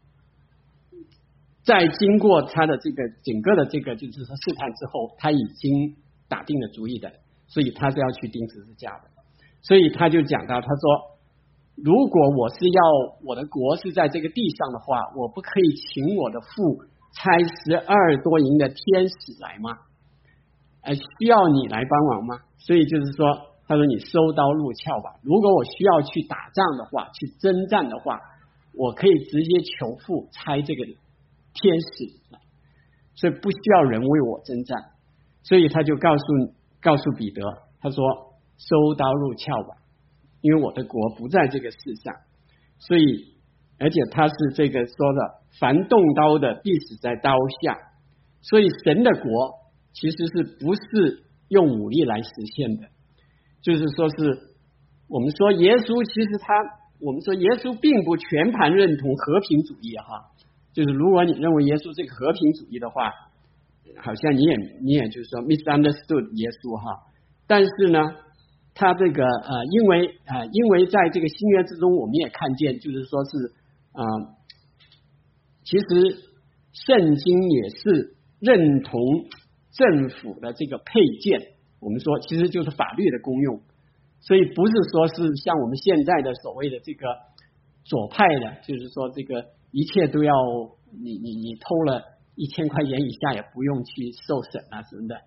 在经过他的这个整个的这个就是说试探之后，他已经打定了主意的，所以他是要去钉十字架的，所以他就讲到他说，如果我是要我的国是在这个地上的话，我不可以请我的父差十二多营的天使来吗？呃，需要你来帮忙吗？所以就是说，他说你收刀入鞘吧。如果我需要去打仗的话，去征战的话，我可以直接求父差这个天使来，所以不需要人为我征战。所以他就告诉告诉彼得，他说收刀入鞘吧。因为我的国不在这个世上，所以而且他是这个说的，凡动刀的必死在刀下，所以神的国其实是不是用武力来实现的，就是说是我们说耶稣其实他我们说耶稣并不全盘认同和平主义哈，就是如果你认为耶稣这个和平主义的话，好像你也你也就是说 misunderstood 耶稣哈，但是呢他这个呃，因为呃，因为在这个新约之中，我们也看见，就是说是啊、呃，其实圣经也是认同政府的这个配件，我们说其实就是法律的功用，所以不是说是像我们现在的所谓的这个左派的，就是说这个一切都要你你你偷了一千块钱以下也不用去受审啊什么的，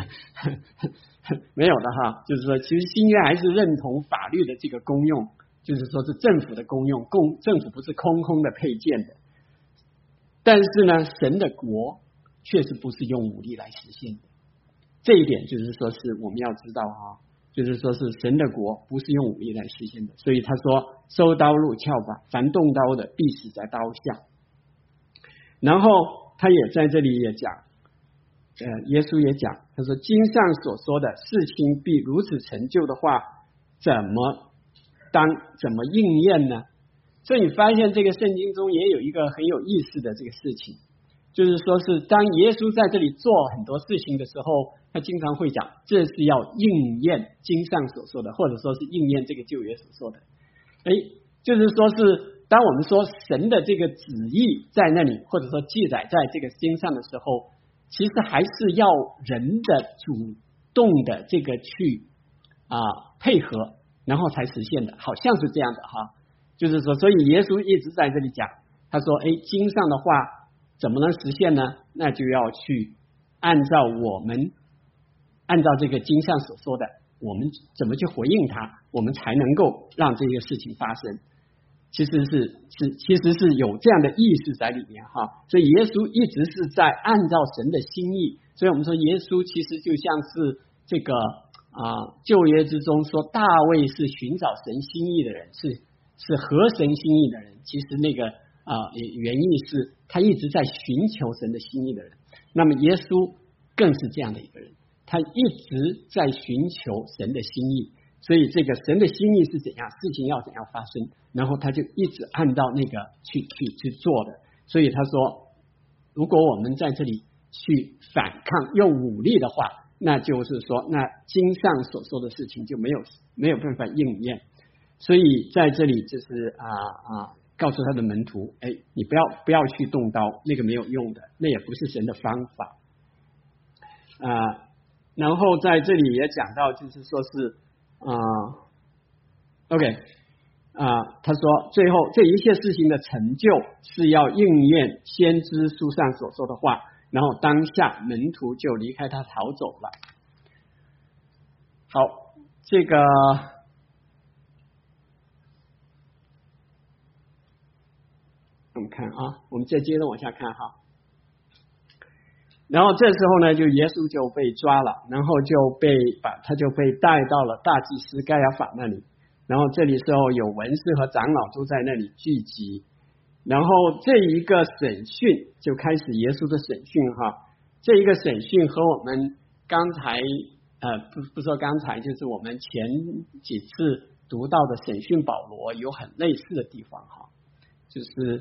没有的哈。就是说，其实新约还是认同法律的这个功用，就是说是政府的功用，公政府不是空空的配件的。但是呢，神的国确实不是用武力来实现的，这一点就是说是我们要知道哈，就是说是神的国不是用武力来实现的。所以他说：“收刀入鞘吧，凡动刀的必死在刀下。”然后他也在这里也讲，呃，耶稣也讲，他说：“经上所说的事情必如此成就的话，怎么当怎么应验呢？”所以你发现这个圣经中也有一个很有意思的这个事情，就是说是当耶稣在这里做很多事情的时候，他经常会讲，这是要应验经上所说的，或者说是应验这个旧约所说的。哎，就是说是当我们说神的这个旨意在那里，或者说记载在这个经上的时候，其实还是要人的主动的这个去啊配合，然后才实现的，好像是这样的哈。就是说，所以耶稣一直在这里讲，他说：“哎，经上的话怎么能实现呢？那就要去按照我们按照这个经上所说的，我们怎么去回应他，我们才能够让这些事情发生。”其实是是其实是有这样的意识在里面哈。所以耶稣一直是在按照神的心意。所以我们说，耶稣其实就像是这个啊旧约之中说，大卫是寻找神心意的人，是。是合神心意的人，其实那个啊、呃、原意是他一直在寻求神的心意的人。那么耶稣更是这样的一个人，他一直在寻求神的心意，所以这个神的心意是怎样，事情要怎样发生，然后他就一直按照那个去去去做的。所以他说，如果我们在这里去反抗用武力的话，那就是说，那经上所说的事情就没有没有办法应验。所以在这里就是啊啊，告诉他的门徒，哎，你不要不要去动刀，那个没有用的，那也不是神的方法啊。然后在这里也讲到，就是说是啊 ，OK 啊，他说最后这一切事情的成就是要应验先知书上所说的话，然后当下门徒就离开他逃走了。好，这个。我们看啊，我们再接着往下看哈。然后这时候呢，就耶稣就被抓了，然后就被把他就被带到了大祭司该亚法那里。然后这里时候有文士和长老都在那里聚集。然后这一个审讯就开始耶稣的审讯哈。这一个审讯和我们刚才呃不不说刚才，就是我们前几次读到的审讯保罗有很类似的地方哈，就是。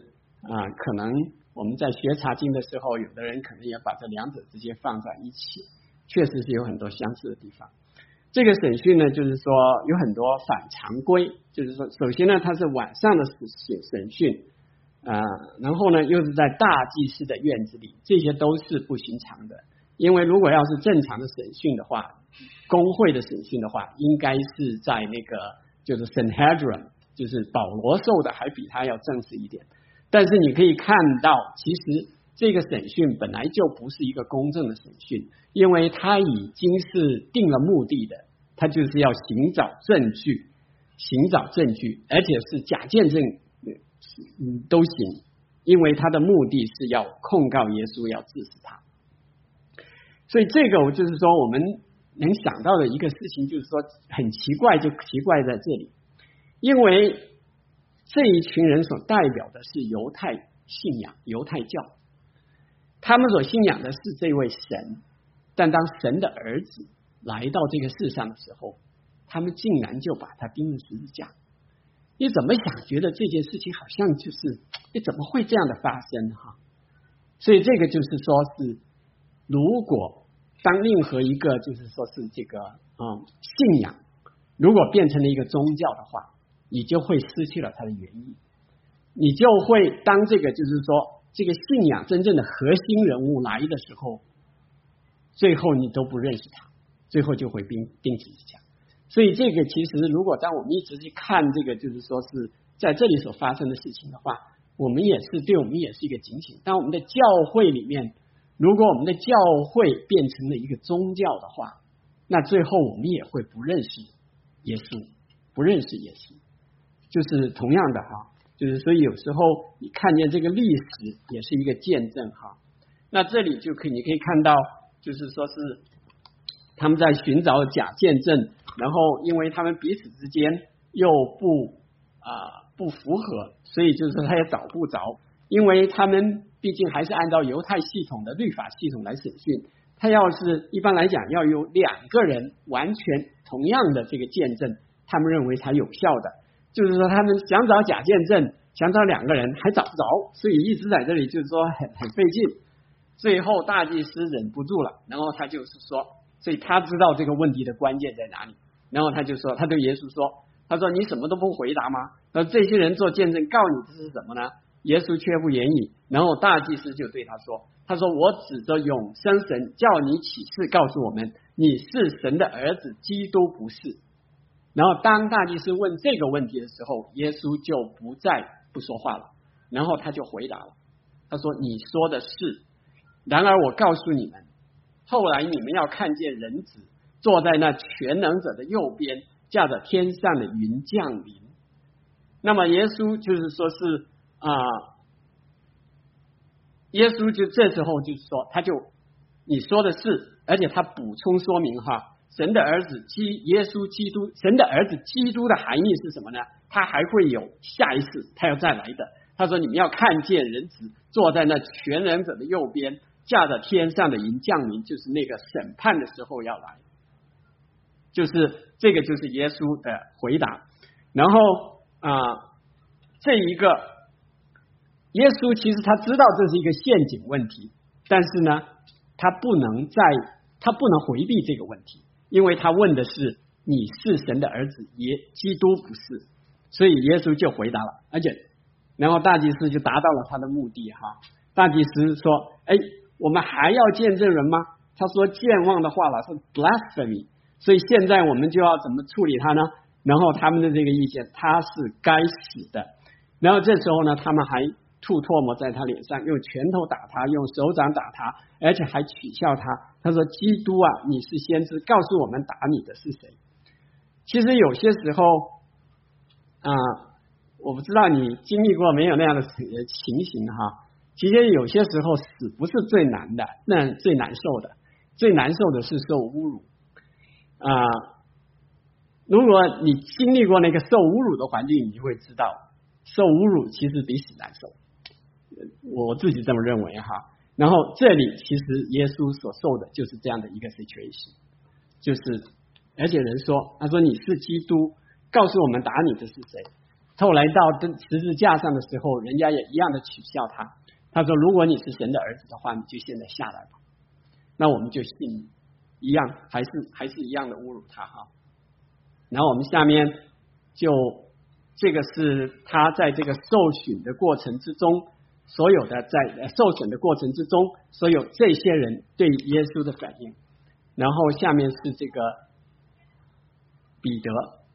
啊，可能我们在学查经的时候，有的人可能也把这两者直接放在一起，确实是有很多相似的地方。这个审讯呢，就是说有很多反常规，就是说，首先呢，它是晚上的审审讯啊，然后呢，又是在大祭司的院子里，这些都是不寻常的。因为如果要是正常的审讯的话，公会的审讯的话，应该是在那个就是 Sanhedrin， 就是保罗受的还比他要正式一点。但是你可以看到，其实这个审讯本来就不是一个公正的审讯，因为他已经是定了目的的，他就是要寻找证据，寻找证据，而且是假见证嗯都行，因为他的目的是要控告耶稣，要治死他。所以这个我就是说，我们能想到的一个事情，就是说很奇怪，就奇怪在这里，因为。这一群人所代表的是犹太信仰，犹太教，他们所信仰的是这位神，但当神的儿子来到这个世上的时候，他们竟然就把他钉了十字架。你怎么想，觉得这件事情好像就是，你怎么会这样的发生哈？所以这个就是说是，如果当任何一个就是说是这个嗯信仰，如果变成了一个宗教的话。你就会失去了它的原意。 你就会当这个就是说这个信仰真正的核心人物来的时候，最后你都不认识他，最后就会钉钉十字架。所以这个其实如果当我们一直去看这个就是说是在这里所发生的事情的话，我们也是对我们也是一个警醒。当我们的教会里面，如果我们的教会变成了一个宗教的话，那最后我们也会不认识耶稣，不认识耶稣。就是同样的哈，就是所以有时候你看见这个历史也是一个见证哈。那这里就可以你可以看到，就是说是他们在寻找假见证，然后因为他们彼此之间又不啊、呃、不符合，所以就是他也找不着，因为他们毕竟还是按照犹太系统的律法系统来审讯。他要是一般来讲要有两个人完全同样的这个见证，他们认为才有效的。就是说他们想找假见证，想找两个人还找不着，所以一直在这里就是说很很费劲。最后大祭司忍不住了，然后他就是说，所以他知道这个问题的关键在哪里，然后他就说，他对耶稣说，他说你什么都不回答吗？那这些人做见证告你这是什么呢？耶稣却不言语，然后大祭司就对他说，他说我指着永生神叫你起誓告诉我们，你是神的儿子，基督不是。然后当大祭司问这个问题的时候，耶稣就不再不说话了，然后他就回答了，他说你说的是，然而我告诉你们，后来你们要看见人子坐在那全能者的右边，驾着天上的云降临。那么耶稣就是说是啊、呃，耶稣就这时候就是说，他就你说的是，而且他补充说明哈，神的儿子基耶稣基督，神的儿子基督的含义是什么呢？他还会有下一次，他要再来的。他说你们要看见人子坐在那全能者的右边，驾着天上的云降临，就是那个审判的时候要来。就是这个就是耶稣的回答。然后啊、呃，这一个耶稣其实他知道这是一个陷阱问题，但是呢他不能在他不能回避这个问题，因为他问的是你是神的儿子，耶基督不是，所以耶稣就回答了，而且然后大祭司就达到了他的目的哈。大祭司说，哎，我们还要见证人吗？他说健忘的话了，是 blasphemy， 所以现在我们就要怎么处理他呢？然后他们的这个意见，他是该死的。然后这时候呢，他们还吐唾沫在他脸上，用拳头打他，用手掌打他，而且还取笑他。他说基督啊，你是先知，告诉我们打你的是谁。其实有些时候啊、呃，我不知道你经历过没有那样的情形哈。其实有些时候死不是最难的，那最难受的，最难受的是受侮辱啊、呃。如果你经历过那个受侮辱的环境，你就会知道受侮辱其实比死难受，我自己这么认为哈。然后这里其实耶稣所受的就是这样的一个 situation， 就是而且人说，他说你是基督，告诉我们打你的是谁。后来到十字架上的时候，人家也一样的取笑他，他说如果你是神的儿子的话，你就现在下来吧。那我们就信你，一样还是还是一样的侮辱他哈。然后我们下面就这个是他在这个受审的过程之中，所有的在受审的过程之中，所有这些人对耶稣的反应。然后下面是这个彼得，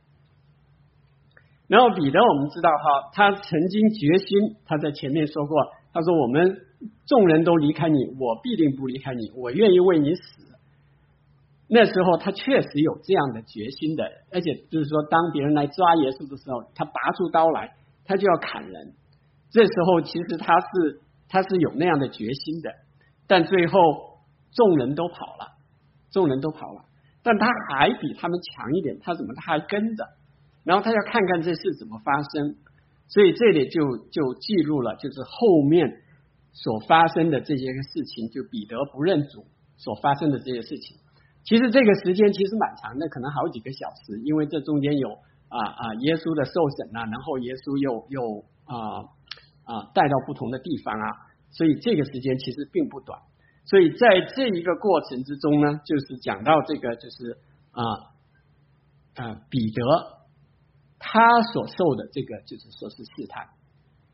然后彼得我们知道哈，他曾经决心，他在前面说过，他说我们众人都离开你，我必定不离开你，我愿意为你死。那时候他确实有这样的决心的，而且就是说当别人来抓耶稣的时候，他拔出刀来，他就要砍人。这时候其实他是他是有那样的决心的，但最后众人都跑了，众人都跑了，但他还比他们强一点，他怎么他还跟着，然后他要看看这事怎么发生，所以这里就就记录了就是后面所发生的这些个事情，就彼得不认主所发生的这些事情。其实这个时间其实蛮长的，可能好几个小时，因为这中间有啊啊耶稣的受审啊，然后耶稣又又啊啊带到不同的地方啊，所以这个时间其实并不短。所以在这一个过程之中呢，就是讲到这个就是啊啊彼得他所受的这个就是说是试探，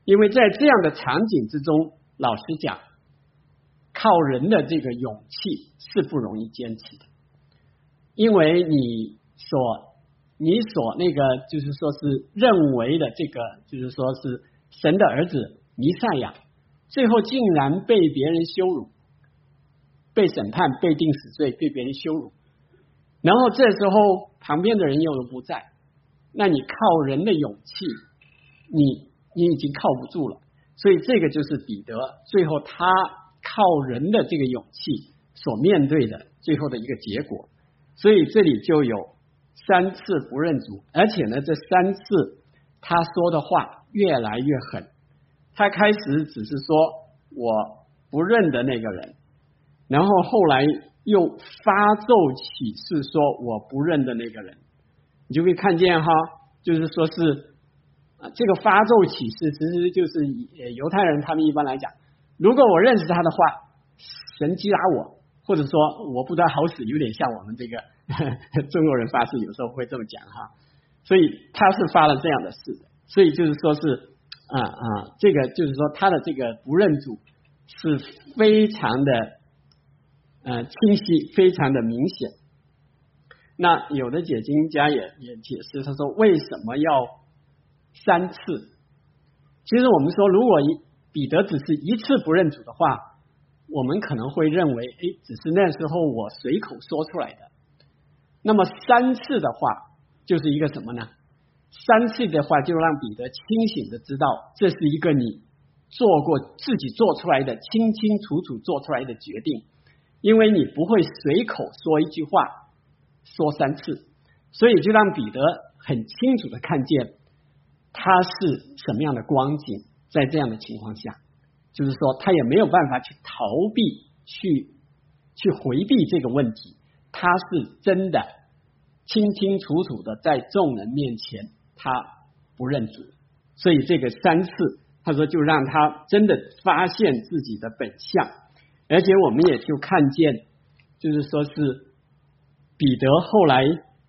因为在这样的场景之中，老实讲，靠人的这个勇气是不容易坚持的，因为你所你所那个就是说是认为的这个就是说是神的儿子弥赛亚，最后竟然被别人羞辱，被审判，被定死罪，被别人羞辱，然后这时候旁边的人又不在，那你靠人的勇气，你你已经靠不住了。所以这个就是彼得最后他靠人的这个勇气所面对的最后的一个结果。所以这里就有三次不认主，而且呢这三次他说的话越来越狠。他开始只是说我不认得那个人，然后后来又发咒起誓说我不认得那个人。你就会看见哈，就是说是这个发咒起誓其实就是犹太人他们一般来讲，如果我认识他的话，神击打我，或者说我不知道好死，有点像我们这个呵呵中国人发誓有时候会这么讲哈。所以他是发了这样的誓的，所以就是说是啊啊，这个就是说他的这个不认主是非常的呃清晰，非常的明显。那有的解经家也也解释，他说为什么要三次？其实我们说，如果彼得只是一次不认主的话，我们可能会认为，哎，只是那时候我随口说出来的。那么三次的话，就是一个什么呢？三次的话，就让彼得清醒的知道，这是一个你做过自己做出来的清清楚楚做出来的决定，因为你不会随口说一句话说三次，所以就让彼得很清楚的看见他是什么样的光景。在这样的情况下，就是说他也没有办法去逃避，去去回避这个问题，他是真的清清楚楚的在众人面前他不认主。所以这个三次他说就让他真的发现自己的本相。而且我们也就看见，就是说是彼得后来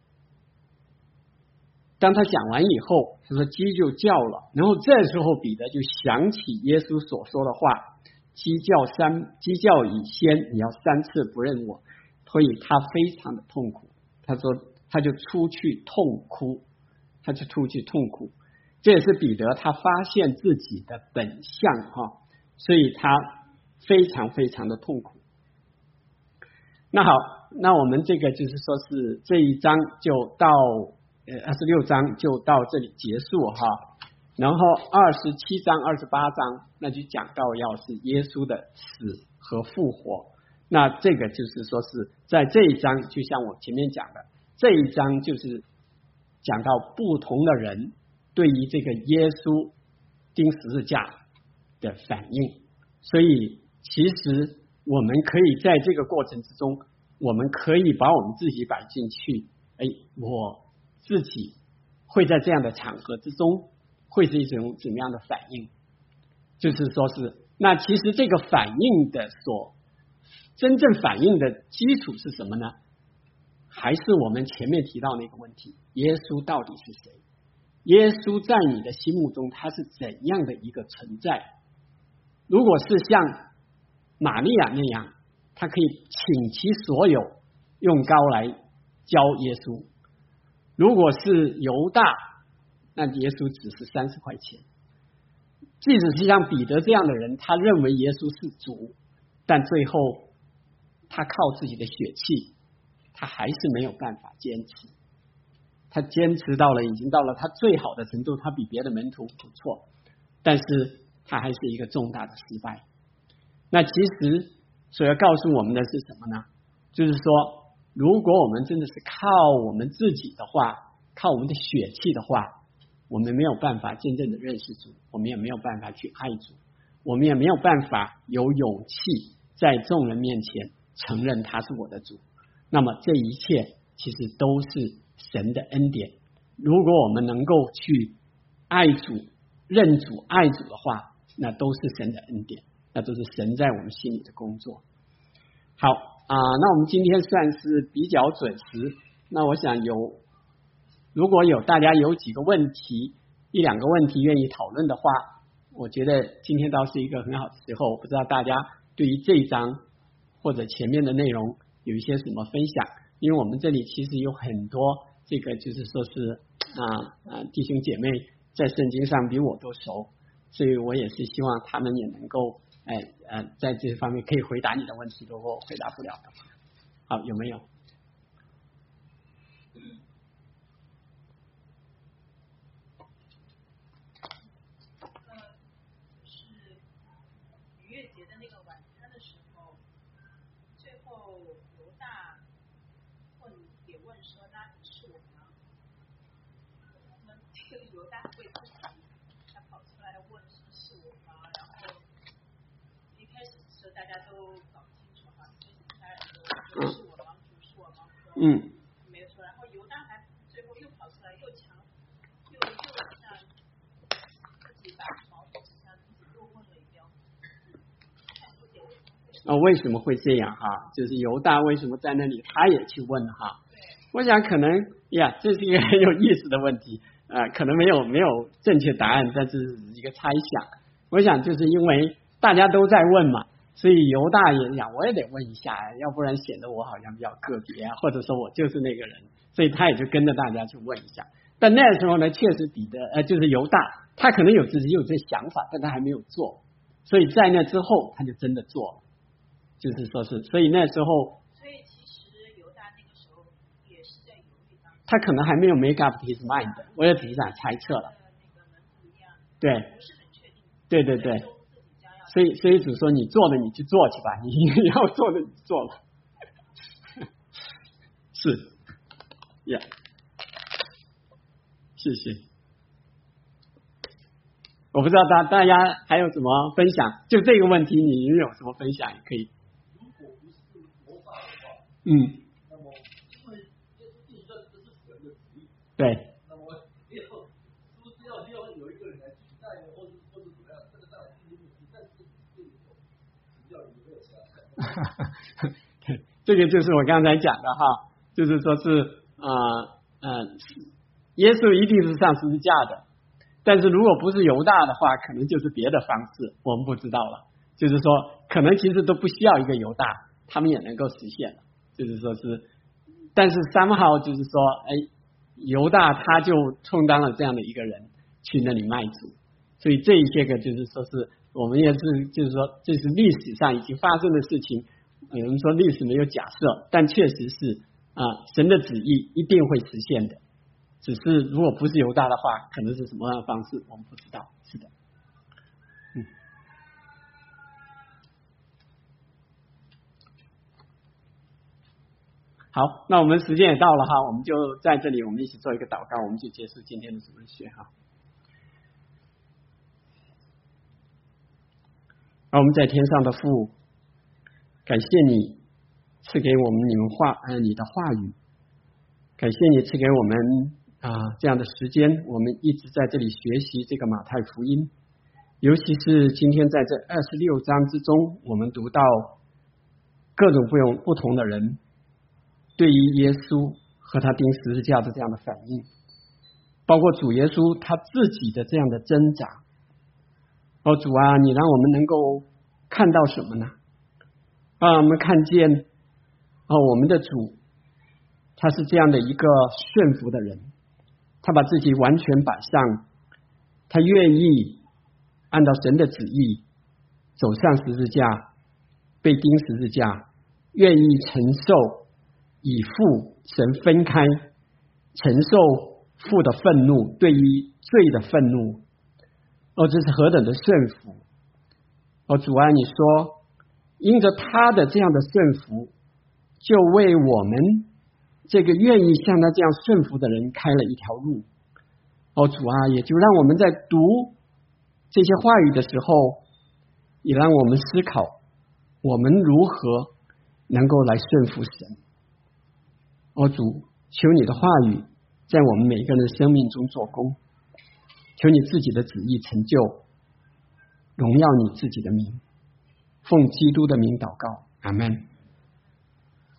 当他讲完以后，他说鸡就叫了，然后这时候彼得就想起耶稣所说的话，鸡叫三鸡叫以先你要三次不认我，所以他非常的痛苦。他说他就出去痛哭，他就出去痛哭。这也是彼得他发现自己的本相哈，所以他非常非常的痛苦。那好，那我们这个就是说是这一章就到呃二十六章就到这里结束哈，然后二十七章二十八章那就讲到要是耶稣的死和复活。那这个就是说是在这一章，就像我前面讲的，这一章就是讲到不同的人对于这个耶稣钉十字架的反应。所以其实我们可以在这个过程之中，我们可以把我们自己摆进去，哎，我自己会在这样的场合之中会是一种怎么样的反应。就是说是那其实这个反应的所真正反应的基础是什么呢？还是我们前面提到那个问题，耶稣到底是谁？耶稣在你的心目中他是怎样的一个存在？如果是像玛利亚那样，他可以倾其所有用膏来教耶稣，如果是犹大，那耶稣只是三十块钱。即使是像彼得这样的人，他认为耶稣是主，但最后他靠自己的血气，他还是没有办法坚持。他坚持到了已经到了他最好的程度，他比别的门徒不错，但是他还是一个重大的失败。那其实所要告诉我们的是什么呢？就是说如果我们真的是靠我们自己的话，靠我们的血气的话，我们没有办法真正的认识主，我们也没有办法去爱主，我们也没有办法有勇气在众人面前承认他是我的主。那么这一切其实都是神的恩典。如果我们能够去爱主、认主、爱主的话，那都是神的恩典，那都是神在我们心里的工作。好啊，那我们今天算是比较准时。那我想有，如果有大家有几个问题、一两个问题愿意讨论的话， 我觉得今天倒是一个很好的时候，不知道大家对于这一章或者前面的内容有一些什么分享？因为我们这里其实有很多这个就是说是啊啊弟兄姐妹在圣经上比我都熟，所以我也是希望他们也能够哎呃在这方面可以回答你的问题，如果我回答不了的话，好，有没有？嗯， 没有错。然后犹大还最后又跑出来，又强，又又像自己把矛头指向自己，又问了一遍。 啊，为什么会这样哈？就是犹大为什么在那里，他也去问哈？我想可能呀，这是一个很有意思的问题啊、呃，可能没有没有正确答案，但是一个猜想。我想就是因为大家都在问嘛。所以犹大也讲，我也得问一下，要不然显得我好像比较个别，或者说我就是那个人，所以他也就跟着大家去问一下。但那时候呢，确实彼得呃就是犹大，他可能有自己有这想法，但他还没有做，所以在那之后他就真的做了，就是说是，所以那时候， 所以其实犹大那个时候也是在犹豫当中， 他可能还没有 make up his mind， 我也只是想猜测了，对， 不是很确定， 对对对。所以，所以主说你做的你去做去吧，你要做的你做了，是，呀、yeah ，谢谢。我不知道大大家还有什么分享，就这个问题你有什么分享也可以。 如果不是魔法的话， 嗯， 那么因为耶稣定论这是神的旨意， 对， 那么以后是不是要要有一个人来取代呢，或者或者怎么样？这个当然是你但是这个比较有没有下来？ 这个就是我刚才讲的哈，就是说是啊呃，呃，耶稣一定是上十字架的，但是如果不是犹大的话，可能就是别的方式，我们不知道了。就是说，可能其实都不需要一个犹大，他们也能够实现了。就是说是，但是somehow就是说，哎，犹大他就充当了这样的一个人去那里卖主，所以这一些个就是说是我们也是就是说这是历史上已经发生的事情。有人说历史没有假设，但确实是啊，神的旨意一定会实现的。只是如果不是犹大的话，可能是什么样的方式，我们不知道。是的，嗯。好，那我们时间也到了哈，我们就在这里，我们一起做一个祷告，我们就结束今天的主日学哈。而我们在天上的父，感谢你赐给我们你们话呃你的话语，感谢你赐给我们啊这样的时间，我们一直在这里学习这个马太福音，尤其是今天在这二十六章之中，我们读到各种不同不同的人对于耶稣和他钉十字架的这样的反应，包括主耶稣他自己的这样的挣扎。哦，主啊，你让我们能够看到什么呢？啊，我们看见哦，我们的主他是这样的一个顺服的人，他把自己完全摆上，他愿意按照神的旨意走上十字架，被钉十字架，愿意承受以父神分开，承受父的愤怒，对于罪的愤怒。哦，这是何等的顺服！哦，主啊，你说因着他的这样的顺服，就为我们这个愿意像他这样顺服的人开了一条路。哦，主啊，也就让我们在读这些话语的时候，也让我们思考我们如何能够来顺服神。哦，主，求你的话语在我们每个人的生命中做工，求你自己的旨意成就，荣耀你自己的名，奉基督的名祷告，阿们。